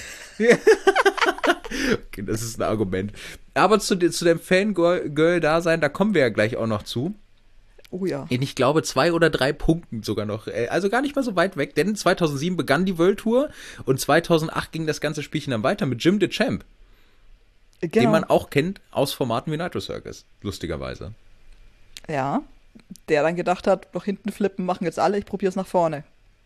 Okay, das ist ein Argument. Aber zu dem Fangirl-Dasein, da kommen wir ja gleich auch noch zu. Oh ja. In, ich glaube, 2 oder 3 Punkten sogar noch. Also gar nicht mal so weit weg, denn 2007 begann die World Tour und 2008 ging das ganze Spielchen dann weiter mit Jim the Champ, den Genau. man auch kennt aus Formaten wie Nitro Circus, lustigerweise. Ja. Der dann gedacht hat, noch hinten flippen machen jetzt alle, ich probier's nach vorne.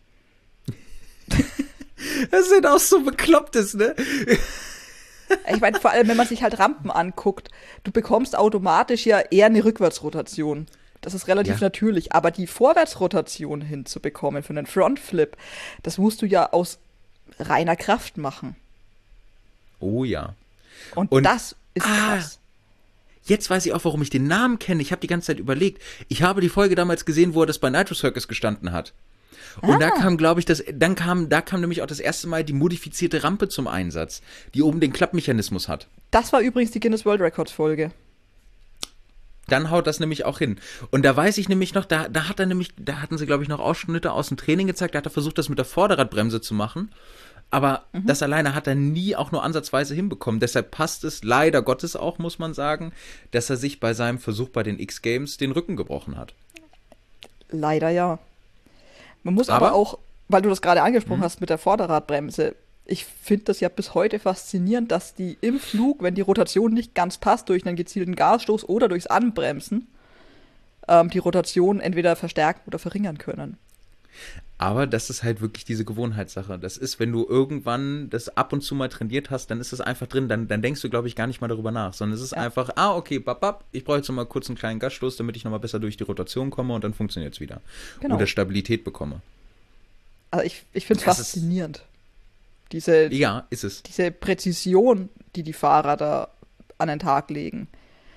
Das sind auch so Beklopptes, ne? Ich meine, vor allem, wenn man sich halt Rampen anguckt, du bekommst automatisch ja eher eine Rückwärtsrotation. Das ist relativ natürlich. Aber die Vorwärtsrotation hinzubekommen für einen Frontflip, das musst du ja aus reiner Kraft machen. Oh ja. Und Und- das ist krass. Jetzt weiß ich auch, warum ich den Namen kenne. Ich habe die ganze Zeit überlegt. Ich habe die Folge damals gesehen, wo er das bei Nitro Circus gestanden hat. Und da kam, glaube ich, da kam nämlich auch das erste Mal die modifizierte Rampe zum Einsatz, die oben den Klappmechanismus hat. Das war übrigens die Guinness World Records Folge. Dann haut das nämlich auch hin. Und da weiß ich nämlich noch, da hatten sie, glaube ich, noch Ausschnitte aus dem Training gezeigt, da hat er versucht, das mit der Vorderradbremse zu machen. Aber das alleine hat er nie auch nur ansatzweise hinbekommen. Deshalb passt es leider Gottes auch, muss man sagen, dass er sich bei seinem Versuch bei den X-Games den Rücken gebrochen hat. Leider ja. Man muss aber auch, weil du das gerade angesprochen hast mit der Vorderradbremse, ich finde das ja bis heute faszinierend, dass die im Flug, wenn die Rotation nicht ganz passt, durch einen gezielten Gasstoß oder durchs Anbremsen, die Rotation entweder verstärken oder verringern können. Aber das ist halt wirklich diese Gewohnheitssache. Das ist, wenn du irgendwann das ab und zu mal trainiert hast, dann ist das einfach drin. Dann denkst du, glaube ich, gar nicht mal darüber nach. Sondern es ist einfach, okay, ich brauche jetzt noch mal kurz einen kleinen Gasstoß, damit ich noch mal besser durch die Rotation komme und dann funktioniert es wieder. Genau. Oder Stabilität bekomme. Also ich finde es Das ist- faszinierend. Ja, ist es. Diese Präzision, die die Fahrer da an den Tag legen.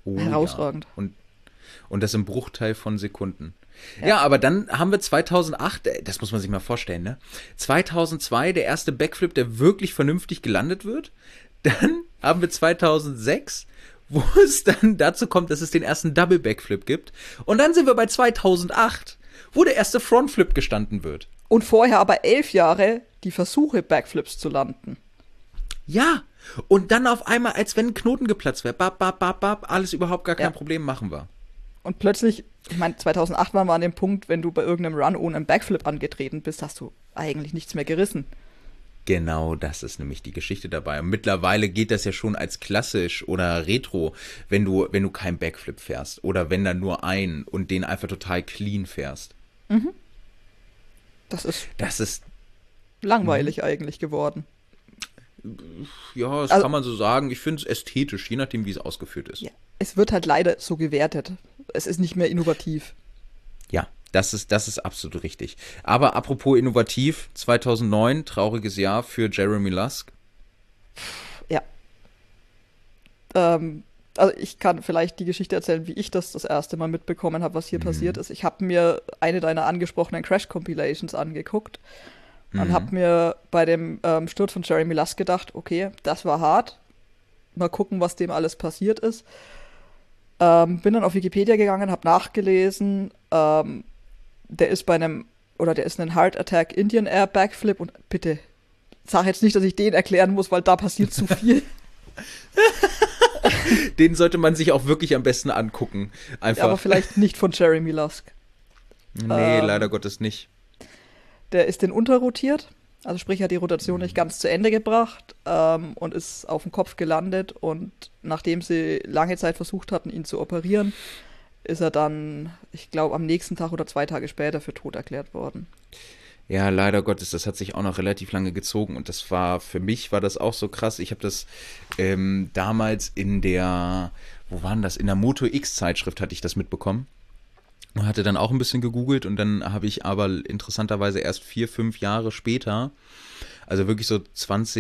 Oh Herausragend. ja. Und das im Bruchteil von Sekunden. Ja, aber dann haben wir 2008, das muss man sich mal vorstellen, ne? 2002 der erste Backflip, der wirklich vernünftig gelandet wird. Dann haben wir 2006, wo es dann dazu kommt, dass es den ersten Double Backflip gibt. Und dann sind wir bei 2008, wo der erste Frontflip gestanden wird. Und vorher aber 11 Jahre die Versuche, Backflips zu landen. Ja, und dann auf einmal, als wenn ein Knoten geplatzt wäre, bap, bap, bap, bap, alles überhaupt gar kein Ja. Problem, machen wir. Und plötzlich, ich meine, 2008 waren wir an dem Punkt, wenn du bei irgendeinem Run ohne einen Backflip angetreten bist, hast du eigentlich nichts mehr gerissen. Genau, das ist nämlich die Geschichte dabei. Und mittlerweile geht das ja schon als klassisch oder Retro, wenn du keinen Backflip fährst oder wenn dann nur einen und den einfach total clean fährst. Das ist Das ist, langweilig eigentlich geworden. ja, das Also- kann man so sagen. Ich finde es ästhetisch, je nachdem, wie es ausgeführt ist. Ja. Es wird halt leider so gewertet. Es ist nicht mehr innovativ. Ja, das ist absolut richtig. Aber apropos innovativ, 2009, trauriges Jahr für Jeremy Lusk. Ja. Also ich kann vielleicht die Geschichte erzählen, wie ich das erste Mal mitbekommen habe, was hier passiert ist. Ich habe mir eine deiner angesprochenen Crash-Compilations angeguckt und habe mir bei dem Sturz von Jeremy Lusk gedacht, okay, das war hart. Mal gucken, was dem alles passiert ist. Bin dann auf Wikipedia gegangen, habe nachgelesen. Der ist der ist einen Heart Attack Indian Air Backflip und bitte sag jetzt nicht, dass ich den erklären muss, weil da passiert zu viel. Den sollte man sich auch wirklich am besten angucken. Einfach. Aber vielleicht nicht von Jeremy Lusk. Nee, leider Gottes nicht. Der ist den unterrotiert, also sprich, hat die Rotation nicht ganz zu Ende gebracht und ist auf dem Kopf gelandet. Und nachdem sie lange Zeit versucht hatten, ihn zu operieren, ist er dann, ich glaube, am nächsten Tag oder 2 Tage später für tot erklärt worden. Ja, leider Gottes, das hat sich auch noch relativ lange gezogen und für mich war das auch so krass. Ich habe das damals in der Moto X Zeitschrift hatte ich das mitbekommen und hatte dann auch ein bisschen gegoogelt und dann habe ich aber interessanterweise erst 4, 5 Jahre später, also wirklich so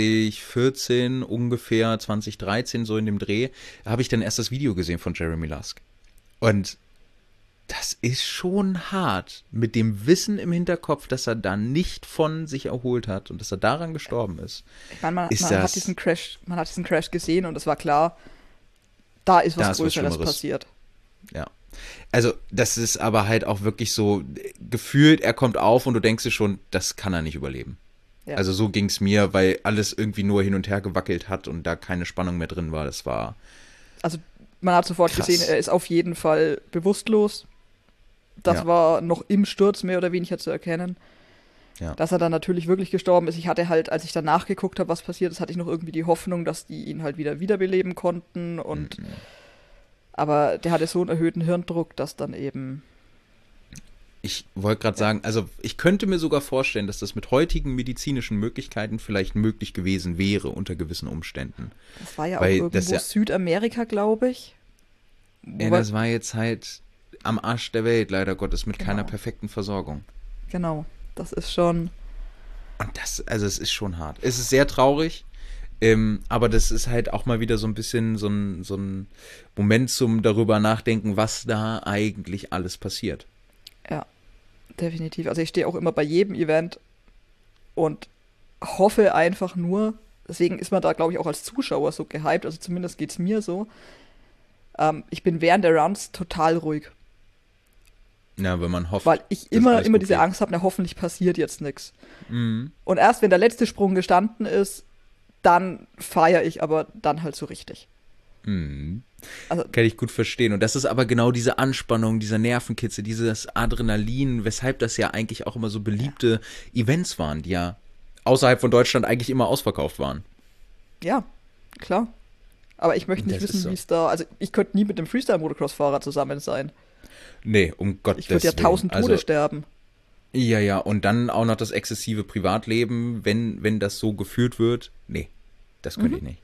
2014 ungefähr, 2013 so in dem Dreh, habe ich dann erst das Video gesehen von Jeremy Lusk. Und das ist schon hart, mit dem Wissen im Hinterkopf, dass er da nicht von sich erholt hat und dass er daran gestorben ist. Ich meine, man Ist hat das- diesen Crash gesehen und es war klar, da ist Da was ist was Größeres Schlimmeres. passiert. Ja. Also, das ist aber halt auch wirklich so, gefühlt, er kommt auf und du denkst dir schon, das kann er nicht überleben. Ja. Also so ging es mir, weil alles irgendwie nur hin und her gewackelt hat und da keine Spannung mehr drin war. Das war Also man hat sofort Krass. gesehen, er ist auf jeden Fall bewusstlos. Das Ja. war noch im Sturz mehr oder weniger zu erkennen. Ja. Dass er dann natürlich wirklich gestorben ist. Ich hatte halt, als ich dann nachgeguckt habe, was passiert ist, hatte ich noch irgendwie die Hoffnung, dass die ihn halt wiederbeleben konnten. Und aber der hatte so einen erhöhten Hirndruck, dass dann eben. Ich wollte gerade sagen, also ich könnte mir sogar vorstellen, dass das mit heutigen medizinischen Möglichkeiten vielleicht möglich gewesen wäre unter gewissen Umständen. Das war ja auch Weil irgendwo das ja- Südamerika, glaube ich. Ja, das war jetzt halt am Arsch der Welt, leider Gottes, mit keiner Genau. perfekten Versorgung. Genau, das ist schon. Und es ist schon hart. Es ist sehr traurig, aber das ist halt auch mal wieder so ein bisschen so ein Moment zum darüber nachdenken, was da eigentlich alles passiert. Ja, definitiv. Also ich stehe auch immer bei jedem Event und hoffe einfach nur, deswegen ist man da, glaube ich, auch als Zuschauer so gehypt, also zumindest geht es mir so. Ich bin während der Runs total ruhig, Ja, wenn man hofft. weil ich dass immer alles gut diese geht. Angst habe, na hoffentlich passiert jetzt nichts. Mhm. Und erst wenn der letzte Sprung gestanden ist, dann feiere ich aber dann halt so richtig. Mhm. Also Kann ich gut verstehen. Und das ist aber genau diese Anspannung, dieser Nervenkitzel, dieses Adrenalin, weshalb das ja eigentlich auch immer so beliebte Events waren, die ja außerhalb von Deutschland eigentlich immer ausverkauft waren. ja, klar. Aber ich möchte nicht Das ist wissen, so. wie es da, also ich könnte nie mit dem Freestyle-Motocross-Fahrer zusammen sein. Nee, um Gottes Ich würde ja 1000 Willen. Tode sterben. Ja, ja, und dann auch noch das exzessive Privatleben, wenn das so geführt wird. Nee, das könnte ich nicht.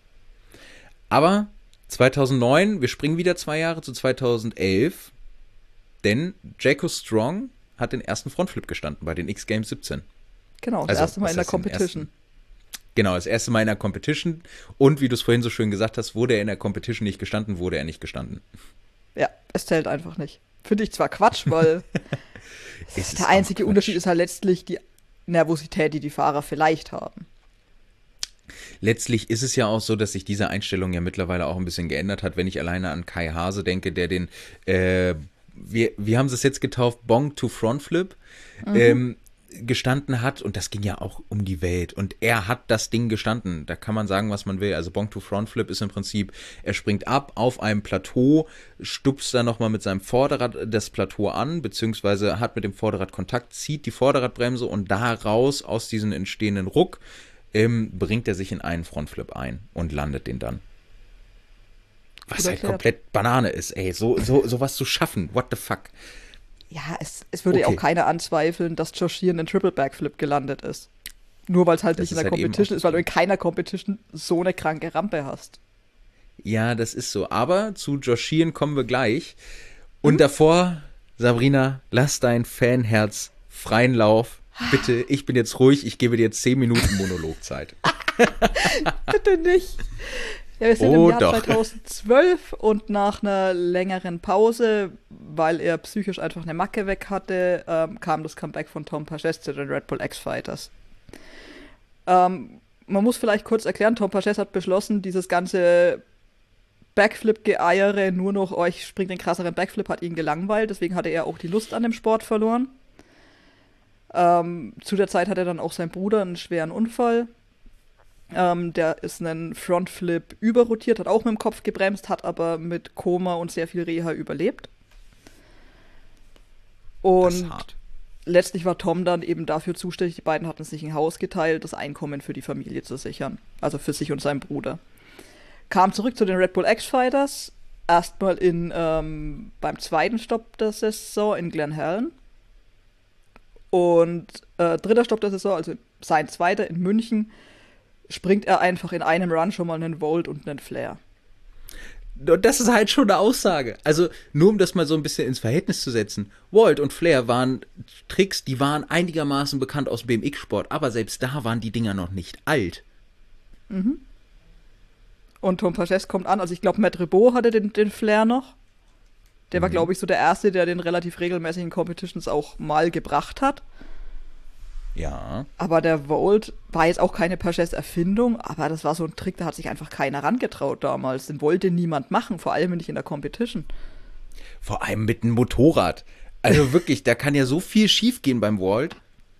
Aber 2009, wir springen wieder 2 Jahre zu 2011, denn Jayco Strong hat den ersten Frontflip gestanden bei den X Games 17. Genau, das Also, erste Mal was in der heißt den Competition. Genau, das erste Mal in der Competition. Und wie du es vorhin so schön gesagt hast, wurde er in der Competition nicht gestanden, wurde er nicht gestanden. Ja, es zählt einfach nicht. Finde ich zwar Quatsch, weil der einzige Unterschied ist halt letztlich die Nervosität, die die Fahrer vielleicht haben. Letztlich ist es ja auch so, dass sich diese Einstellung ja mittlerweile auch ein bisschen geändert hat, wenn ich alleine an Kai Hase denke, der den, wie haben sie es jetzt getauft, Bong to Front Flip, gestanden hat, und das ging ja auch um die Welt, und er hat das Ding gestanden, da kann man sagen, was man will, also Bong to Front Flip ist im Prinzip, er springt ab auf einem Plateau, stupst dann nochmal mit seinem Vorderrad das Plateau an, beziehungsweise hat mit dem Vorderrad Kontakt, zieht die Vorderradbremse und daraus aus diesem entstehenden Ruck bringt er sich in einen Frontflip ein und landet den dann. Was halt komplett Banane ist, ey, so was zu schaffen, what the fuck. Ja, es würde ja auch keiner anzweifeln, dass Josh Sheehan in Triple Backflip gelandet ist. Nur weil es halt nicht in der Competition ist, weil du in keiner Competition so eine kranke Rampe hast. Ja, das ist so. Aber zu Josh Sheehan kommen wir gleich. Und davor, Sabrina, lass dein Fanherz freien Lauf. Bitte, ich bin jetzt ruhig, ich gebe dir 10 Minuten Monologzeit. Bitte nicht. Ja, wir sind im Jahr 2012 und nach einer längeren Pause, weil er psychisch einfach eine Macke weg hatte, kam das Comeback von Tom Pages zu den Red Bull X-Fighters. Man muss vielleicht kurz erklären, Tom Pages hat beschlossen, dieses ganze Backflip-Geeiere, nur noch ich springe den krasseren Backflip, hat ihn gelangweilt, deswegen hatte er auch die Lust an dem Sport verloren. Zu der Zeit hatte dann auch sein Bruder einen schweren Unfall. Der ist einen Frontflip überrotiert, hat auch mit dem Kopf gebremst, hat aber mit Koma und sehr viel Reha überlebt. Und letztlich war Tom dann eben dafür zuständig, die beiden hatten sich ein Haus geteilt, das Einkommen für die Familie zu sichern. Also für sich und seinen Bruder. Kam zurück zu den Red Bull X-Fighters, erstmal beim zweiten Stopp der Saison in Glen Helen. Und dritter Stopp der Saison, also sein zweiter in München, springt er einfach in einem Run schon mal einen Volt und einen Flare. Das ist halt schon eine Aussage. Also nur um das mal so ein bisschen ins Verhältnis zu setzen. Volt und Flare waren Tricks, die waren einigermaßen bekannt aus dem BMX-Sport, aber selbst da waren die Dinger noch nicht alt. Mhm. Und Tom Pages kommt an, also ich glaube Matt Ribot hatte den Flare noch. Der war, glaube ich, so der Erste, der den relativ regelmäßigen Competitions auch mal gebracht hat. Ja. Aber der Volt war jetzt auch keine Pages-Erfindung, aber das war so ein Trick, da hat sich einfach keiner rangetraut damals. Den wollte niemand machen, vor allem nicht in der Competition. Vor allem mit einem Motorrad. Also wirklich, da kann ja so viel schief gehen beim Volt.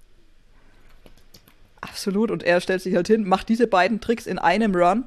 Absolut, und er stellt sich halt hin, macht diese beiden Tricks in einem Run.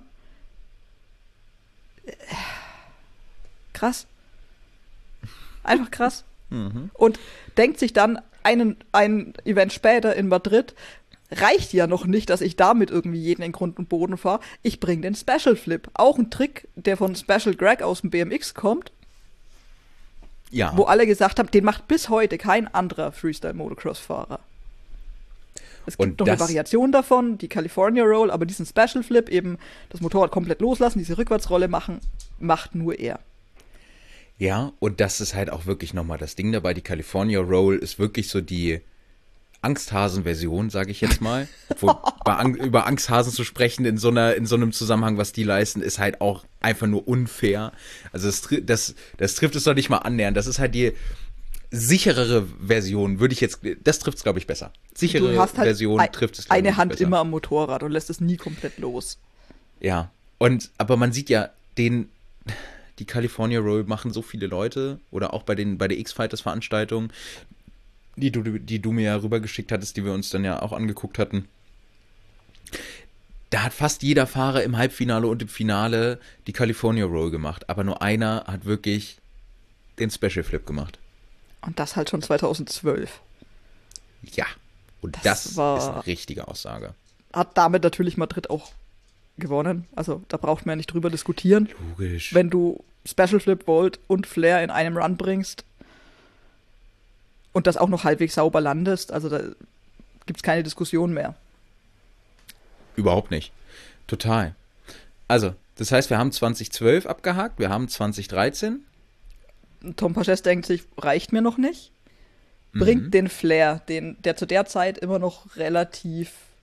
Krass. Einfach krass. Und denkt sich dann ein Event später in Madrid, reicht ja noch nicht, dass ich damit irgendwie jeden in Grund und Boden fahre. Ich bringe den Special Flip. Auch ein Trick, der von Special Greg aus dem BMX kommt. Ja. Wo alle gesagt haben, den macht bis heute kein anderer Freestyle-Motocross-Fahrer. Es gibt noch eine Variation davon, die California Roll, aber diesen Special Flip, eben das Motorrad komplett loslassen, diese Rückwärtsrolle machen, macht nur er. Ja, und das ist halt auch wirklich nochmal das Ding dabei. Die California Roll ist wirklich so die Angsthasen-Version, sage ich jetzt mal. Obwohl, über Angsthasen zu sprechen in so einem Zusammenhang, was die leisten, ist halt auch einfach nur unfair. Also das trifft es doch nicht mal annähernd. Das ist halt die sicherere Version, das trifft es, glaube ich, besser. Sichere du hast halt Version trifft es, glaube ich, eine Hand besser. immer am Motorrad und lässt es nie komplett los. Ja, aber man sieht ja, die California Roll machen so viele Leute, oder auch bei der X-Fighters-Veranstaltung, die du mir ja rübergeschickt hattest, die wir uns dann ja auch angeguckt hatten. Da hat fast jeder Fahrer im Halbfinale und im Finale die California Roll gemacht, aber nur einer hat wirklich den Special Flip gemacht. Und das halt schon 2012. Ja, und das ist eine richtige Aussage. Hat damit natürlich Madrid auch gewonnen. Also da braucht man ja nicht drüber diskutieren. Logisch. Wenn du Special Flip, Volt und Flare in einem Run bringst und das auch noch halbwegs sauber landest, also da gibt es keine Diskussion mehr. Überhaupt nicht. Total. Also, das heißt, wir haben 2012 abgehakt, wir haben 2013. Tom Pages denkt sich, reicht mir noch nicht. Bringt den Flare, der zu der Zeit immer noch relativ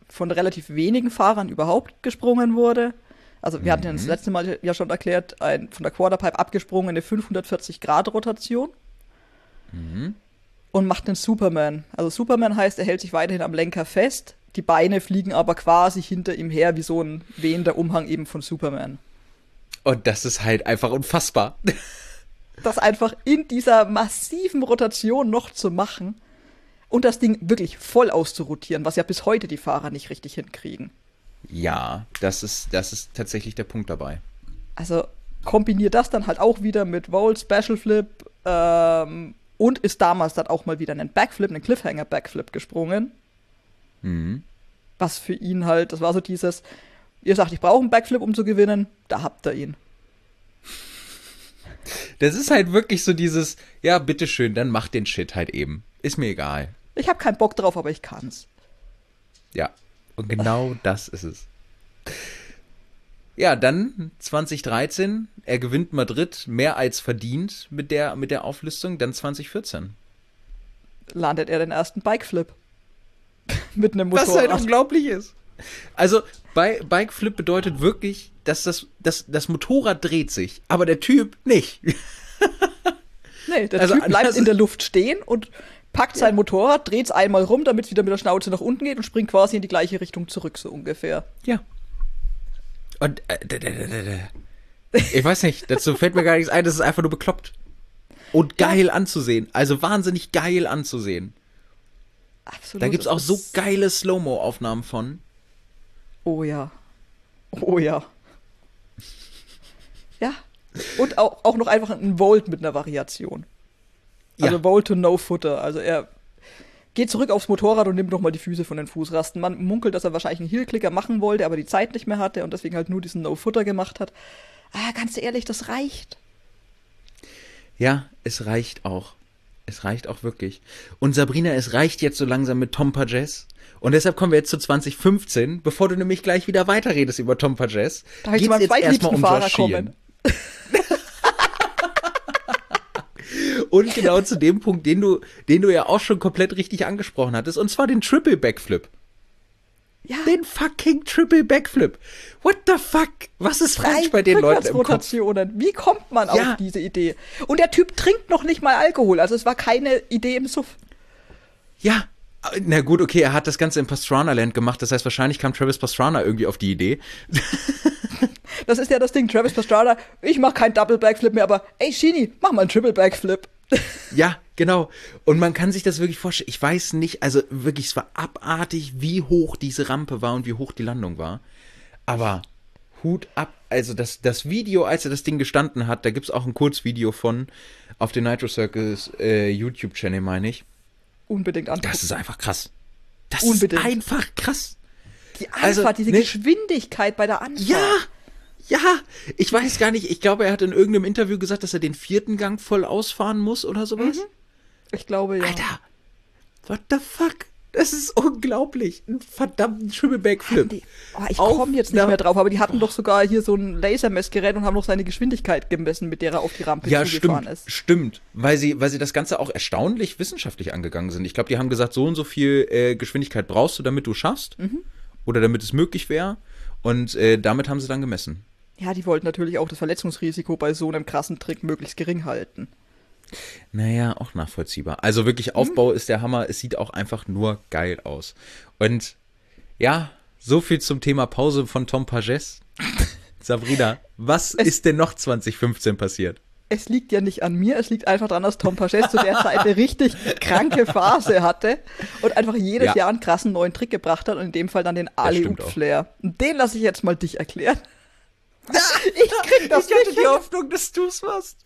von relativ wenigen Fahrern überhaupt gesprungen wurde. Also wir hatten ja das letzte Mal ja schon erklärt, von der Quarterpipe abgesprungene 540-Grad-Rotation und macht einen Superman. Also Superman heißt, er hält sich weiterhin am Lenker fest, die Beine fliegen aber quasi hinter ihm her, wie so ein wehender Umhang eben von Superman. Und das ist halt einfach unfassbar. Das einfach in dieser massiven Rotation noch zu machen und das Ding wirklich voll auszurotieren, was ja bis heute die Fahrer nicht richtig hinkriegen. Ja, das ist tatsächlich der Punkt dabei. Also kombiniert das dann halt auch wieder mit Volt, Special Flip und ist damals dann auch mal wieder einen Backflip, einen Cliffhanger-Backflip gesprungen. Was für ihn halt, das war so dieses, ihr sagt, ich brauche einen Backflip, um zu gewinnen, da habt ihr ihn. Das ist halt wirklich so dieses, ja, bitteschön, dann mach den Shit halt eben. Ist mir egal. Ich habe keinen Bock drauf, aber ich kann's. Ja, und genau das ist es. Ja, dann 2013, er gewinnt Madrid mehr als verdient mit der Auflistung, dann 2014. Landet er den ersten Bikeflip. Mit einem Motorrad. Was halt unglaublich ist. Also, Bikeflip bedeutet wirklich, dass das Motorrad dreht sich, aber der Typ nicht. Nee, der Typ bleibt in der Luft stehen und packt sein Motorrad, dreht es einmal rum, damit es wieder mit der Schnauze nach unten geht und springt quasi in die gleiche Richtung zurück, so ungefähr. Ja. Und ich weiß nicht, dazu fällt mir gar nichts ein, das ist einfach nur bekloppt. Und geil anzusehen. Also wahnsinnig geil anzusehen. Absolut. Da gibt's auch so geile Slow-Mo-Aufnahmen von. Oh ja. Oh ja. Ja. Und auch noch einfach ein Volt mit einer Variation. Also Volt to No Footer. Also er geht zurück aufs Motorrad und nimmt nochmal die Füße von den Fußrasten. Man munkelt, dass er wahrscheinlich einen Heel-Clicker machen wollte, aber die Zeit nicht mehr hatte und deswegen halt nur diesen No Footer gemacht hat. Ganz ehrlich, das reicht. Ja, es reicht auch. Es reicht auch wirklich. Und Sabrina, es reicht jetzt so langsam mit Tom Pages. Und deshalb kommen wir jetzt zu 2015, bevor du nämlich gleich wieder weiterredest über Tom Pages. Da geht's jetzt erstmal um Josh Sheehan. Und genau zu dem Punkt, den du ja auch schon komplett richtig angesprochen hattest, und zwar den Triple Backflip. Ja. Den fucking Triple Backflip. What the fuck? Was ist falsch bei den Leuten im Kopf? Wie kommt man auf diese Idee? Und der Typ trinkt noch nicht mal Alkohol, also es war keine Idee im Suff. Ja, na gut, okay, er hat das Ganze im Pastrana-Land gemacht, das heißt, wahrscheinlich kam Travis Pastrana irgendwie auf die Idee. Das ist ja das Ding, Travis Pastrana, ich mach keinen Double Backflip mehr, aber ey, Sheeny, mach mal einen Triple Backflip. Ja, genau. Und man kann sich das wirklich vorstellen. Ich weiß nicht, also wirklich, es war abartig, wie hoch diese Rampe war und wie hoch die Landung war. Aber Hut ab. Also das Video, als er das Ding gestanden hat, da gibt's auch ein Kurzvideo von auf den Nitro Circus YouTube-Channel, meine ich. Unbedingt angucken. Das ist einfach krass. Das ist einfach krass. Die Anfahrt, diese Geschwindigkeit bei der Anfahrt. Ja, ich weiß gar nicht, ich glaube, er hat in irgendeinem Interview gesagt, dass er den 4. Gang voll ausfahren muss oder sowas. Ich glaube, ja. Alter, what the fuck? Das ist unglaublich. Ein verdammten Triple Backflip. Ich komme jetzt nicht mehr drauf, aber die hatten doch sogar hier so ein Lasermessgerät und haben noch seine Geschwindigkeit gemessen, mit der er auf die Rampe zugefahren ist. Stimmt, weil sie das Ganze auch erstaunlich wissenschaftlich angegangen sind. Ich glaube, die haben gesagt, so und so viel Geschwindigkeit brauchst du, damit du schaffst oder damit es möglich wäre. Und damit haben sie dann gemessen. Ja, die wollten natürlich auch das Verletzungsrisiko bei so einem krassen Trick möglichst gering halten. Naja, auch nachvollziehbar. Also wirklich, Aufbau ist der Hammer. Es sieht auch einfach nur geil aus. Und ja, so viel zum Thema Pause von Tom Pages. Sabrina, was ist denn noch 2015 passiert? Es liegt ja nicht an mir, es liegt einfach daran, dass Tom Pages zu der Zeit eine richtig kranke Phase hatte und einfach jedes Jahr einen krassen neuen Trick gebracht hat und in dem Fall dann den Alley-Oop-Flair. Und den lasse ich jetzt mal dich erklären. Ich krieg das nicht hin. Die Hoffnung, dass du es machst.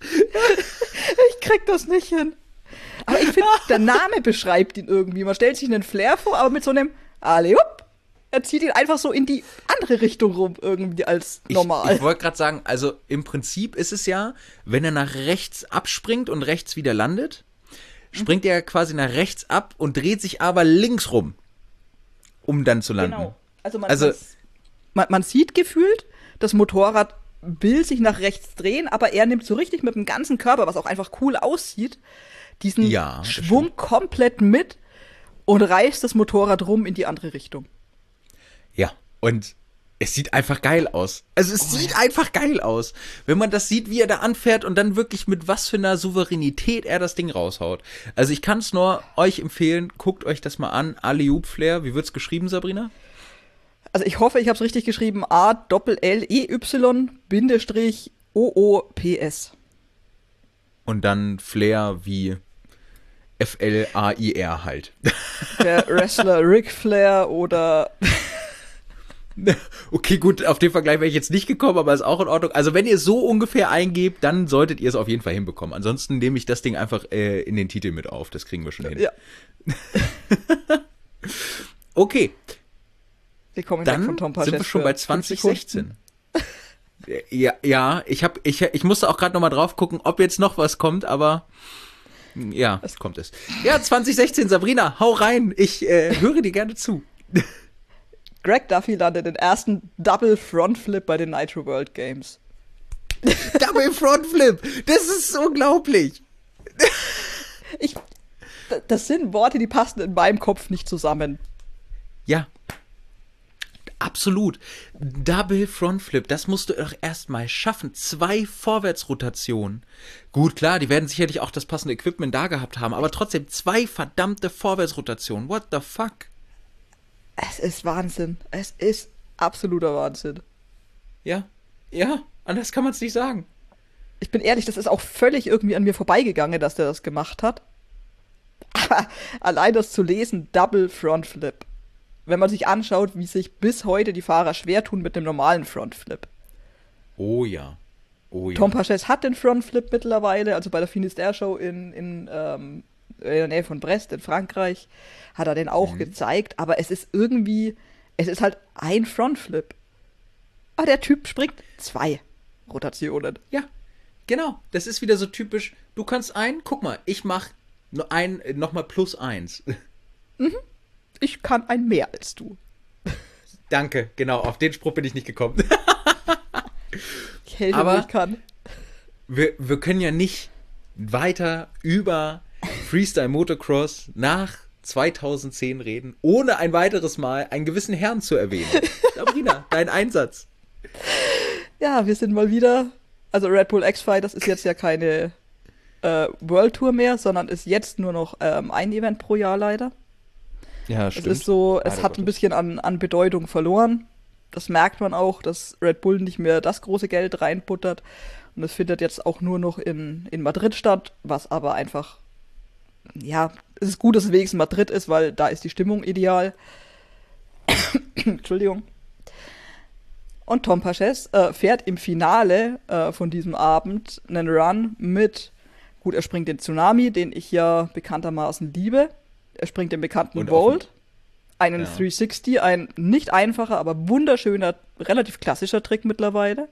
Ich krieg das nicht hin. Aber ich finde, der Name beschreibt ihn irgendwie. Man stellt sich einen Flair vor, aber mit so einem Alley-Oop. Er zieht ihn einfach so in die andere Richtung rum irgendwie als normal. Ich wollte gerade sagen, also im Prinzip ist es ja, wenn er nach rechts abspringt und rechts wieder landet, springt er quasi nach rechts ab und dreht sich aber links rum, um dann zu landen. Genau. Also man sieht gefühlt, das Motorrad will sich nach rechts drehen, aber er nimmt so richtig mit dem ganzen Körper, was auch einfach cool aussieht, diesen Schwung komplett mit und reißt das Motorrad rum in die andere Richtung. Ja, und es sieht einfach geil aus. Also es sieht einfach geil aus. Wenn man das sieht, wie er da anfährt und dann wirklich mit was für einer Souveränität er das Ding raushaut. Also ich kann es nur euch empfehlen, guckt euch das mal an. Alley-Oop Flair, wie wird's geschrieben, Sabrina? Also ich hoffe, ich habe es richtig geschrieben. A-L-L-E-Y-OOPS. Und dann Flair wie F-L-A-I-R halt. Der Wrestler Ric Flair oder... Okay, gut, auf den Vergleich wäre ich jetzt nicht gekommen, aber ist auch in Ordnung. Also wenn ihr so ungefähr eingebt, dann solltet ihr es auf jeden Fall hinbekommen. Ansonsten nehme ich das Ding einfach in den Titel mit auf. Das kriegen wir schon hin. Ja. Okay. Wir kommen Dann weg von Tom Paschett sind wir schon bei 2016. Ja, ich musste auch gerade nochmal drauf gucken, ob jetzt noch was kommt, aber ja, es kommt es. Ja, 2016, Sabrina, hau rein. Ich höre dir gerne zu. Greg Duffy landete den ersten Double Front Flip bei den Nitro World Games. Double Front Flip, das ist unglaublich. Das sind Worte, die passen in meinem Kopf nicht zusammen. Ja, absolut. Double Front Flip, das musst du doch erstmal schaffen. 2 Vorwärtsrotationen. Gut, klar, die werden sicherlich auch das passende Equipment da gehabt haben, aber trotzdem 2 verdammte Vorwärtsrotationen. What the fuck? Es ist Wahnsinn. Es ist absoluter Wahnsinn. Ja, anders kann man es nicht sagen. Ich bin ehrlich, das ist auch völlig irgendwie an mir vorbeigegangen, dass der das gemacht hat. Aber allein das zu lesen, Double Front Flip. Wenn man sich anschaut, wie sich bis heute die Fahrer schwer tun mit dem normalen Front Flip. Oh ja. Tom Paschett hat den Front Flip mittlerweile, also bei der Finisterre Show in der Nähe von Brest in Frankreich, hat er den auch gezeigt, aber es ist halt ein Frontflip. Aber der Typ springt 2 Rotationen. Ja, genau. Das ist wieder so typisch. Du kannst guck mal, ich mach nochmal +1. Ich kann ein mehr als du. Danke, genau, auf den Spruch bin ich nicht gekommen. Ich helfe, wo ich kann. Wir können ja nicht weiter über Freestyle Motocross nach 2010 reden, ohne ein weiteres Mal einen gewissen Herrn zu erwähnen. Sabrina, dein Einsatz. Ja, wir sind mal wieder, also Red Bull X-Fight, das ist jetzt ja keine World Tour mehr, sondern ist jetzt nur noch ein Event pro Jahr leider. Ja, stimmt. Es ist so, es hat ein bisschen an Bedeutung verloren. Das merkt man auch, dass Red Bull nicht mehr das große Geld reinbuttert. Und es findet jetzt auch nur noch in Madrid statt, was aber einfach, ja, es ist gut, dass es wenigstens Madrid ist, weil da ist die Stimmung ideal. Entschuldigung. Und Tom Paschett fährt im Finale von diesem Abend einen Run mit, gut, er springt den Tsunami, den ich ja bekanntermaßen liebe. Er springt den bekannten Bolt, einen 360, ein nicht einfacher, aber wunderschöner, relativ klassischer Trick mittlerweile.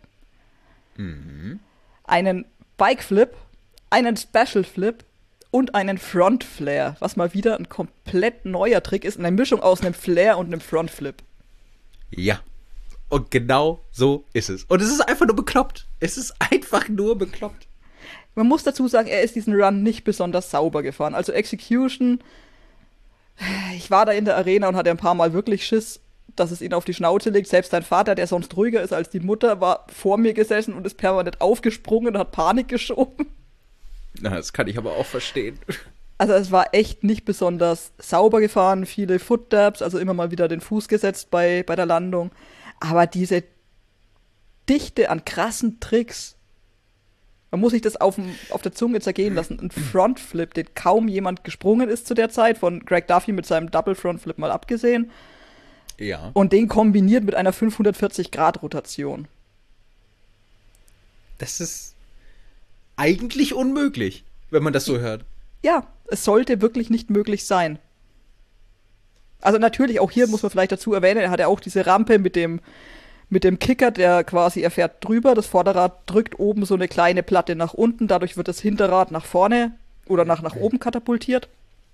Einen Bike-Flip, einen Special-Flip und einen Front-Flare, was mal wieder ein komplett neuer Trick ist, eine Mischung aus einem Flare und einem Front-Flip. Ja, und genau so ist es. Und es ist einfach nur bekloppt. Es ist einfach nur bekloppt. Man muss dazu sagen, er ist diesen Run nicht besonders sauber gefahren. Also Execution, ich war da in der Arena und hatte ein paar Mal wirklich Schiss, dass es ihn auf die Schnauze legt. Selbst sein Vater, der sonst ruhiger ist als die Mutter, war vor mir gesessen und ist permanent aufgesprungen und hat Panik geschoben. Na, das kann ich aber auch verstehen. Also es war echt nicht besonders sauber gefahren, viele Foot-Dabs, also immer mal wieder den Fuß gesetzt bei der Landung. Aber diese Dichte an krassen Tricks, man muss sich das auf der Zunge zergehen lassen. Ein Frontflip, den kaum jemand gesprungen ist zu der Zeit, von Greg Duffy mit seinem Double Frontflip mal abgesehen. Ja. Und den kombiniert mit einer 540-Grad-Rotation. Das ist eigentlich unmöglich, wenn man das so hört. Ja, es sollte wirklich nicht möglich sein. Also natürlich, auch hier muss man vielleicht dazu erwähnen, er hat ja auch diese Rampe mit dem Kicker, der quasi, er fährt drüber, das Vorderrad drückt oben so eine kleine Platte nach unten, dadurch wird das Hinterrad nach vorne oder nach oben katapultiert.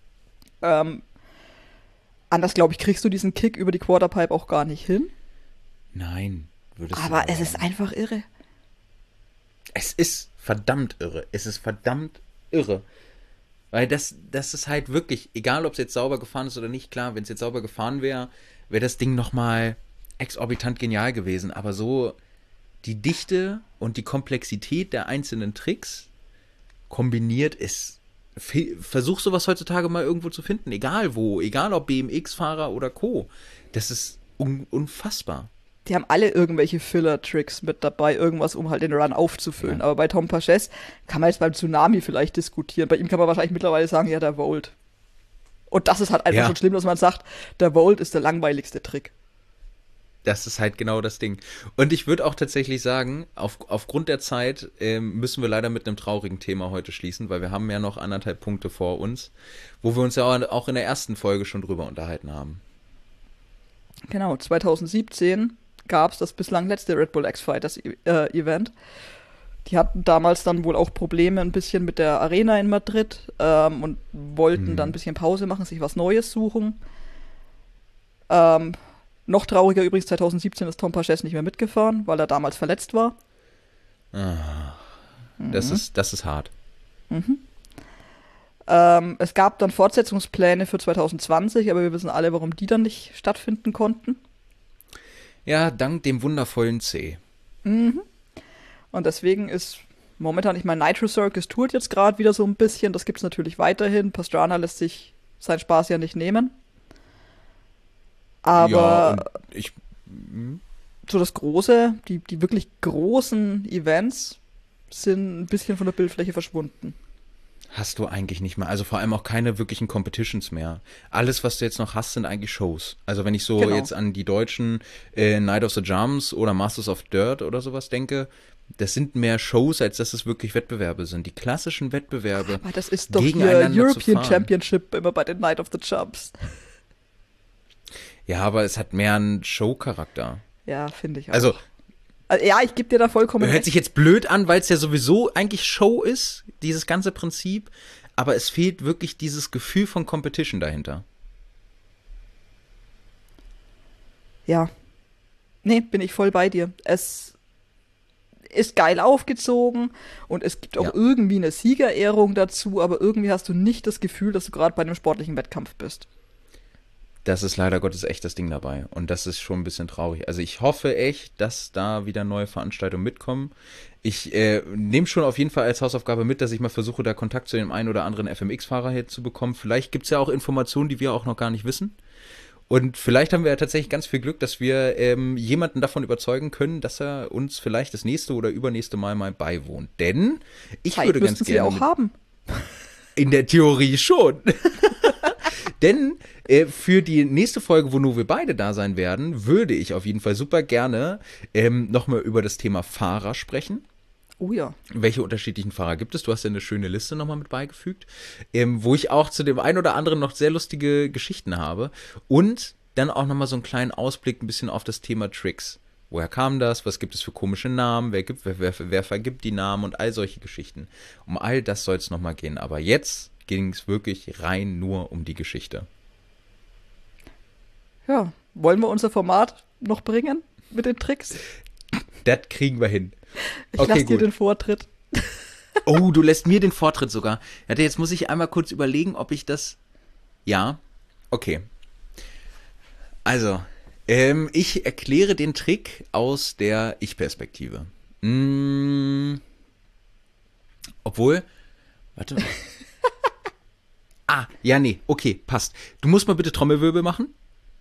Anders, glaube ich, kriegst du diesen Kick über die Quarterpipe auch gar nicht hin. Nein, würdest du aber es ist einfach irre. Es ist verdammt irre. Es ist verdammt irre. Weil das ist halt wirklich, egal ob es jetzt sauber gefahren ist oder nicht, klar, wenn es jetzt sauber gefahren wäre, wäre das Ding nochmal exorbitant genial gewesen, aber so die Dichte und die Komplexität der einzelnen Tricks kombiniert ist. Versuch sowas heutzutage mal irgendwo zu finden, egal wo, egal ob BMX-Fahrer oder Co. Das ist unfassbar. Die haben alle irgendwelche Filler-Tricks mit dabei, irgendwas, um halt den Run aufzufüllen. Ja. Aber bei Tom Paches kann man jetzt beim Tsunami vielleicht diskutieren. Bei ihm kann man wahrscheinlich mittlerweile sagen, ja, der Volt. Und das ist halt einfach schon schlimm, dass man sagt, der Volt ist der langweiligste Trick. Das ist halt genau das Ding. Und ich würde auch tatsächlich sagen, aufgrund der Zeit müssen wir leider mit einem traurigen Thema heute schließen, weil wir haben ja noch 1,5 Punkte vor uns, wo wir uns ja auch in der ersten Folge schon drüber unterhalten haben. Genau, 2017 gab es das bislang letzte Red Bull X-Fighters Event. Die hatten damals dann wohl auch Probleme ein bisschen mit der Arena in Madrid und wollten dann ein bisschen Pause machen, sich was Neues suchen. Noch trauriger übrigens, 2017 ist Tom Paches nicht mehr mitgefahren, weil er damals verletzt war. Das ist hart. Es gab dann Fortsetzungspläne für 2020, aber wir wissen alle, warum die dann nicht stattfinden konnten. Ja, dank dem wundervollen C. Und deswegen ist momentan, ich meine, Nitro Circus tourt jetzt gerade wieder so ein bisschen, das gibt es natürlich weiterhin. Pastrana lässt sich seinen Spaß ja nicht nehmen. Aber ja, so das Große, die wirklich großen Events sind ein bisschen von der Bildfläche verschwunden. Hast du eigentlich nicht mehr. Also vor allem auch keine wirklichen Competitions mehr. Alles, was du jetzt noch hast, sind eigentlich Shows. Also wenn ich so jetzt an die deutschen Night of the Jumps oder Masters of Dirt oder sowas denke, das sind mehr Shows, als dass es wirklich Wettbewerbe sind. Die klassischen Wettbewerbe. Aber das ist doch hier European Championship immer bei den Night of the Jumps. Ja, aber es hat mehr einen Show-Charakter. Ja, finde ich auch. Also ja, ich gebe dir da vollkommen recht. Hört sich jetzt blöd an, weil es ja sowieso eigentlich Show ist, dieses ganze Prinzip. Aber es fehlt wirklich dieses Gefühl von Competition dahinter. Ja. Nee, bin ich voll bei dir. Es ist geil aufgezogen und es gibt auch irgendwie eine Siegerehrung dazu, aber irgendwie hast du nicht das Gefühl, dass du gerade bei einem sportlichen Wettkampf bist. Das ist leider Gottes echt das Ding dabei. Und das ist schon ein bisschen traurig. Also ich hoffe echt, dass da wieder neue Veranstaltungen mitkommen. Ich nehme schon auf jeden Fall als Hausaufgabe mit, dass ich mal versuche, da Kontakt zu dem einen oder anderen FMX-Fahrer hier zu bekommen. Vielleicht gibt es ja auch Informationen, die wir auch noch gar nicht wissen. Und vielleicht haben wir ja tatsächlich ganz viel Glück, dass wir jemanden davon überzeugen können, dass er uns vielleicht das nächste oder übernächste Mal beiwohnt. Denn ich würde ganz gerne... Sie auch haben. In der Theorie schon. Denn für die nächste Folge, wo nur wir beide da sein werden, würde ich auf jeden Fall super gerne nochmal über das Thema Fahrer sprechen. Oh ja. Welche unterschiedlichen Fahrer gibt es? Du hast ja eine schöne Liste nochmal mit beigefügt, wo ich auch zu dem einen oder anderen noch sehr lustige Geschichten habe. Und dann auch nochmal so einen kleinen Ausblick ein bisschen auf das Thema Tricks. Woher kam das? Was gibt es für komische Namen? Wer vergibt die Namen? Und all solche Geschichten. Um all das soll es nochmal gehen. Aber jetzt ging es wirklich rein nur um die Geschichte. Ja, wollen wir unser Format noch bringen mit den Tricks? Das kriegen wir hin. Ich lasse dir den Vortritt. Oh, du lässt mir den Vortritt sogar. Ja, jetzt muss ich einmal kurz überlegen, ob ich das... Ja, okay. Also, ich erkläre den Trick aus der Ich-Perspektive. Obwohl... Warte mal. Ja, nee, okay, passt. Du musst mal bitte Trommelwirbel machen.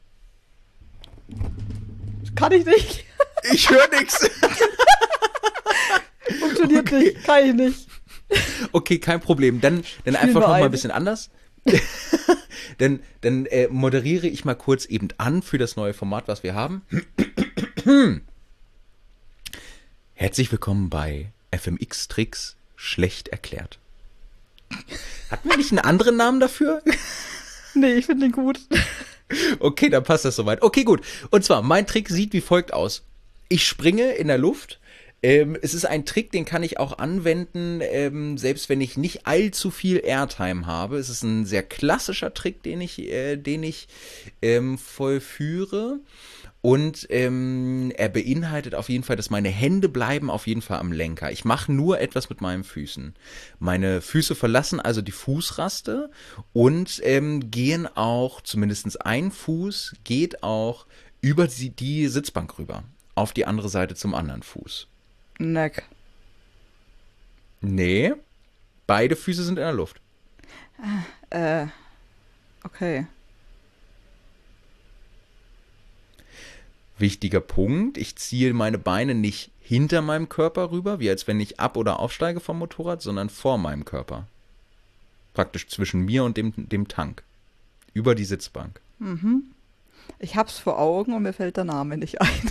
Kann ich nicht. Ich höre nichts. Funktioniert nicht, kann ich nicht. Okay, kein Problem. Dann einfach noch mal ein bisschen anders. dann moderiere ich mal kurz eben an für das neue Format, was wir haben. Herzlich willkommen bei FMX Tricks schlecht erklärt. Hatten wir nicht einen anderen Namen dafür? Nee, ich finde den gut. Okay, dann passt das soweit. Okay, gut. Und zwar, mein Trick sieht wie folgt aus. Ich springe in der Luft. Es ist ein Trick, den kann ich auch anwenden, selbst wenn ich nicht allzu viel Airtime habe. Es ist ein sehr klassischer Trick, den ich vollführe. Und er beinhaltet auf jeden Fall, dass meine Hände bleiben auf jeden Fall am Lenker. Ich mache nur etwas mit meinen Füßen. Meine Füße verlassen also die Fußraste und gehen auch, zumindest ein Fuß geht auch über die Sitzbank rüber. Auf die andere Seite zum anderen Fuß. Neck. Nee, beide Füße sind in der Luft. Okay. Wichtiger Punkt, ich ziehe meine Beine nicht hinter meinem Körper rüber, wie als wenn ich ab- oder aufsteige vom Motorrad, sondern vor meinem Körper. Praktisch zwischen mir und dem Tank. Über die Sitzbank. Ich hab's vor Augen und mir fällt der Name nicht ein.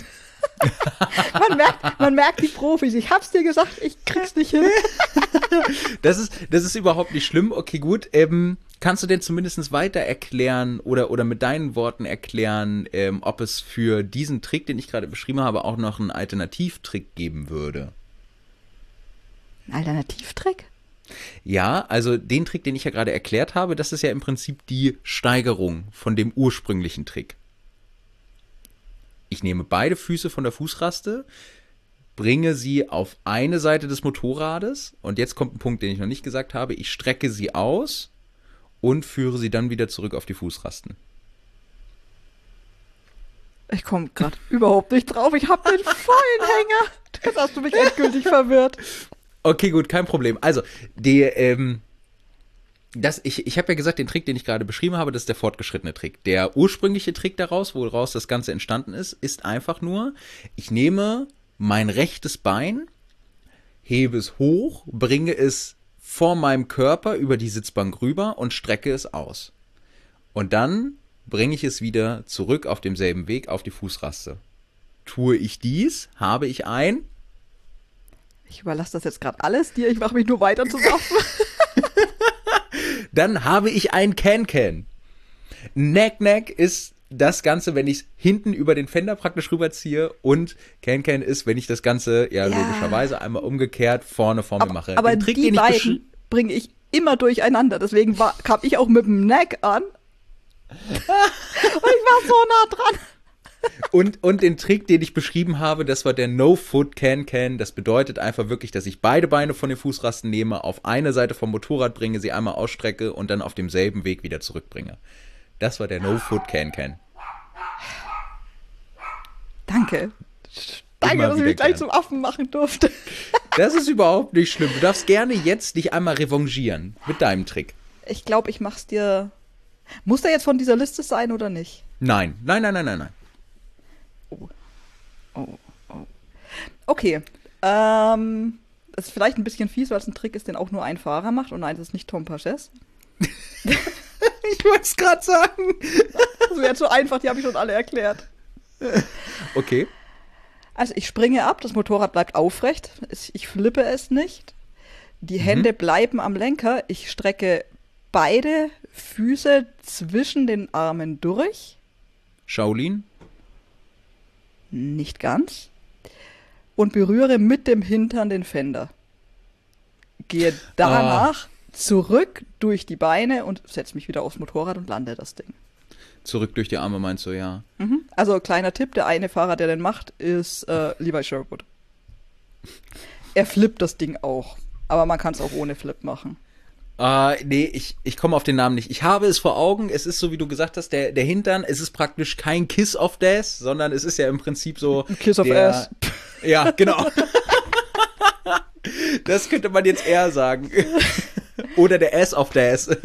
Man merkt die Profis. Ich hab's dir gesagt, ich krieg's nicht hin. Das ist überhaupt nicht schlimm. Okay, gut. Kannst du denn zumindest weiter erklären oder mit deinen Worten erklären, ob es für diesen Trick, den ich gerade beschrieben habe, auch noch einen Alternativtrick geben würde? Ein Alternativtrick? Ja, also den Trick, den ich ja gerade erklärt habe, das ist ja im Prinzip die Steigerung von dem ursprünglichen Trick. Ich nehme beide Füße von der Fußraste, bringe sie auf eine Seite des Motorrades und jetzt kommt ein Punkt, den ich noch nicht gesagt habe. Ich strecke sie aus und führe sie dann wieder zurück auf die Fußrasten. Ich komme gerade überhaupt nicht drauf. Ich hab den vollen Hänger. Jetzt hast du mich endgültig verwirrt. Okay, gut, kein Problem. Also, ich habe ja gesagt, den Trick, den ich gerade beschrieben habe, das ist der fortgeschrittene Trick. Der ursprüngliche Trick daraus, woraus das Ganze entstanden ist einfach nur, ich nehme mein rechtes Bein, hebe es hoch, bringe es vor meinem Körper über die Sitzbank rüber und strecke es aus. Und dann bringe ich es wieder zurück auf demselben Weg auf die Fußraste. Tue ich dies, habe ich ein... Ich überlasse das jetzt gerade alles dir. Ich mache mich nur weiter zu waffen. Dann habe ich ein Can-Can. Neck-Neck ist das Ganze, wenn ich es hinten über den Fender praktisch rüberziehe und Can-Can ist, wenn ich das Ganze, logischerweise einmal umgekehrt vorne vor mir mache. Aber den Trick, die beiden bringe ich immer durcheinander. Deswegen kam ich auch mit dem Neck an. Und ich war so nah dran. Und den Trick, den ich beschrieben habe, das war der No-Foot Can-Can. Das bedeutet einfach wirklich, dass ich beide Beine von den Fußrasten nehme, auf eine Seite vom Motorrad bringe, sie einmal ausstrecke und dann auf demselben Weg wieder zurückbringe. Das war der No-Foot Can-Can. Danke. Danke, dass ich mich gleich zum Affen machen durfte. Das ist überhaupt nicht schlimm. Du darfst gerne jetzt dich einmal revanchieren mit deinem Trick. Ich glaube, ich mach's dir... Muss der jetzt von dieser Liste sein oder nicht? Nein. Oh. Okay. Das ist vielleicht ein bisschen fies, weil es ein Trick ist, den auch nur ein Fahrer macht. Und nein, das ist nicht Tom Paches. Ich wollte es gerade sagen. Das wäre zu einfach, die habe ich schon alle erklärt. Okay. Also ich springe ab, das Motorrad bleibt aufrecht. Ich flippe es nicht. Die Hände bleiben am Lenker. Ich strecke beide Füße zwischen den Armen durch. Shaolin? Nicht ganz. Und berühre mit dem Hintern den Fender. Gehe danach zurück durch die Beine und setze mich wieder aufs Motorrad und lande das Ding. Zurück durch die Arme meinst du, ja. Also kleiner Tipp, der eine Fahrer, der den macht, ist Levi Sherwood. Er flippt das Ding auch. Aber man kann es auch ohne Flip machen. Nee, ich komme auf den Namen nicht. Ich habe es vor Augen, es ist so, wie du gesagt hast, der Hintern, es ist praktisch kein Kiss of Death, sondern es ist ja im Prinzip so... Kiss of Ass. Ja, genau. Das könnte man jetzt eher sagen. Oder der Ass of Death.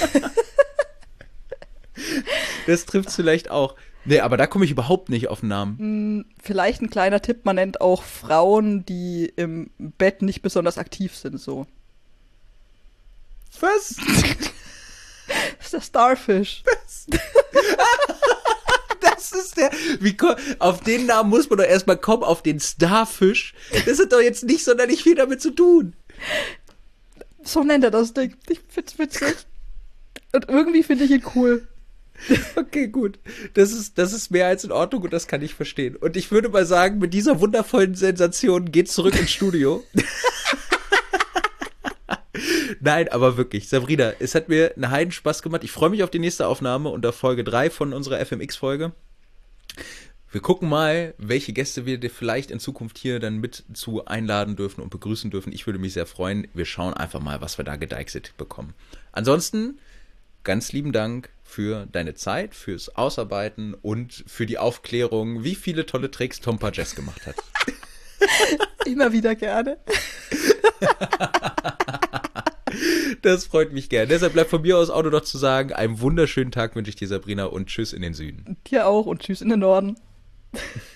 Das trifft es vielleicht auch. Nee, aber da komme ich überhaupt nicht auf den Namen. Vielleicht ein kleiner Tipp, man nennt auch Frauen, die im Bett nicht besonders aktiv sind, so. Was? Das ist der Starfish. Das ist der... Auf den Namen muss man doch erstmal kommen, auf den Starfish. Das hat doch jetzt nicht sonderlich viel damit zu tun. So nennt er das Ding. Ich find's witzig. Und irgendwie finde ich ihn cool. Okay, gut. Das ist mehr als in Ordnung und das kann ich verstehen. Und ich würde mal sagen, mit dieser wundervollen Sensation geht's zurück ins Studio. Nein, aber wirklich, Sabrina, es hat mir einen Heidenspaß gemacht. Ich freue mich auf die nächste Aufnahme unter Folge 3 von unserer FMX-Folge. Wir gucken mal, welche Gäste wir dir vielleicht in Zukunft hier dann mit zu einladen dürfen und begrüßen dürfen. Ich würde mich sehr freuen. Wir schauen einfach mal, was wir da gedeichselt bekommen. Ansonsten, ganz lieben Dank für deine Zeit, fürs Ausarbeiten und für die Aufklärung, wie viele tolle Tricks Tompa Jazz gemacht hat. Immer wieder gerne. Das freut mich gern. Deshalb bleibt von mir aus auch nur noch zu sagen, einen wunderschönen Tag wünsche ich dir, Sabrina, und tschüss in den Süden. Dir auch und tschüss in den Norden.